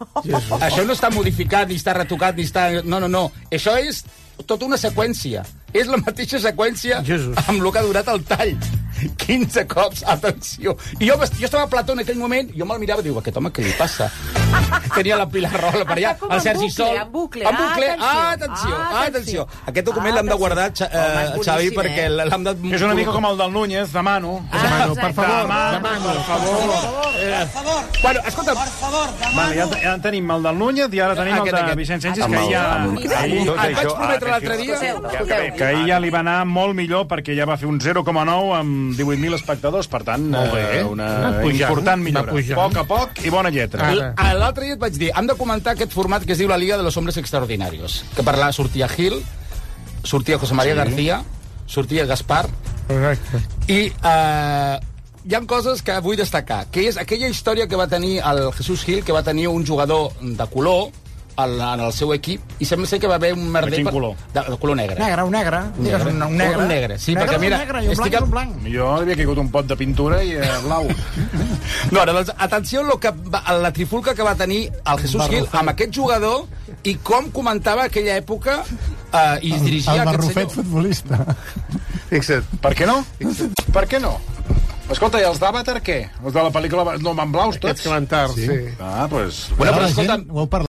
Això no està modificat, ni està retocat, ni està... No, no, no. Això és tota una seqüència. És la mateixa seqüència Jesus. amb el que ha durat el tall. quinze cops, atenció. I jo, jo estava a plató en aquell moment, jo me'l mirava i diu, aquest home, què li passa? Tenia la Pilar Rola per allà, el Sergi Sol... En bucle, en bucle. Ah, atenció, ah, atenció. Aquest document l'hem de guardar, Xavi, perquè l'hem de... És una mica com el del Núñez, demano. Demano, per favor, demano, per favor. Per favor. Bueno, escolta... Per favor, demano. Ja, ja tenim el del Núñez i ara tenim el de Vicent Sánchez, que ja... Et vaig prometre l'altre dia... Que ahir ja li va anar molt millor perquè ja va fer un zero coma nou amb divuit mil espectadors, per tant, una important millora. A poc a poc i bona lletra. L'altre dia et vaig dir, hem de comentar aquest format que es diu la Liga de los Hombres Extraordinarios, que per la sortia Gil, sortia José María García, sortia Gaspar, i eh, hi ha coses que vull destacar, que és aquella història que va tenir el Jesús Gil, que va tenir un jugador de color en el seu equip, i sembla ser que va haver un merder... De quin color? De, de color negre. Negre, un negre. Digues un, un negre. Un negre, sí, negre perquè mira... Un negre, i un blanc és un blanc. Jo havia caigut un pot de pintura i eh, blau. No, ara, doncs, atenció lo que va, la trifulca que va tenir el Jesús Gil amb aquest jugador i com comentava aquella època eh, i es dirigia el, el a aquest barrufet senyor. futbolista. Fixa't. Per què no? Per què no? Escolta, i els d'Avatar què? Els de la pel·lícula no van blaus tots? Aquests que van tard, sí. Ah, doncs... Bueno, però la escolta... gent ho heu parlat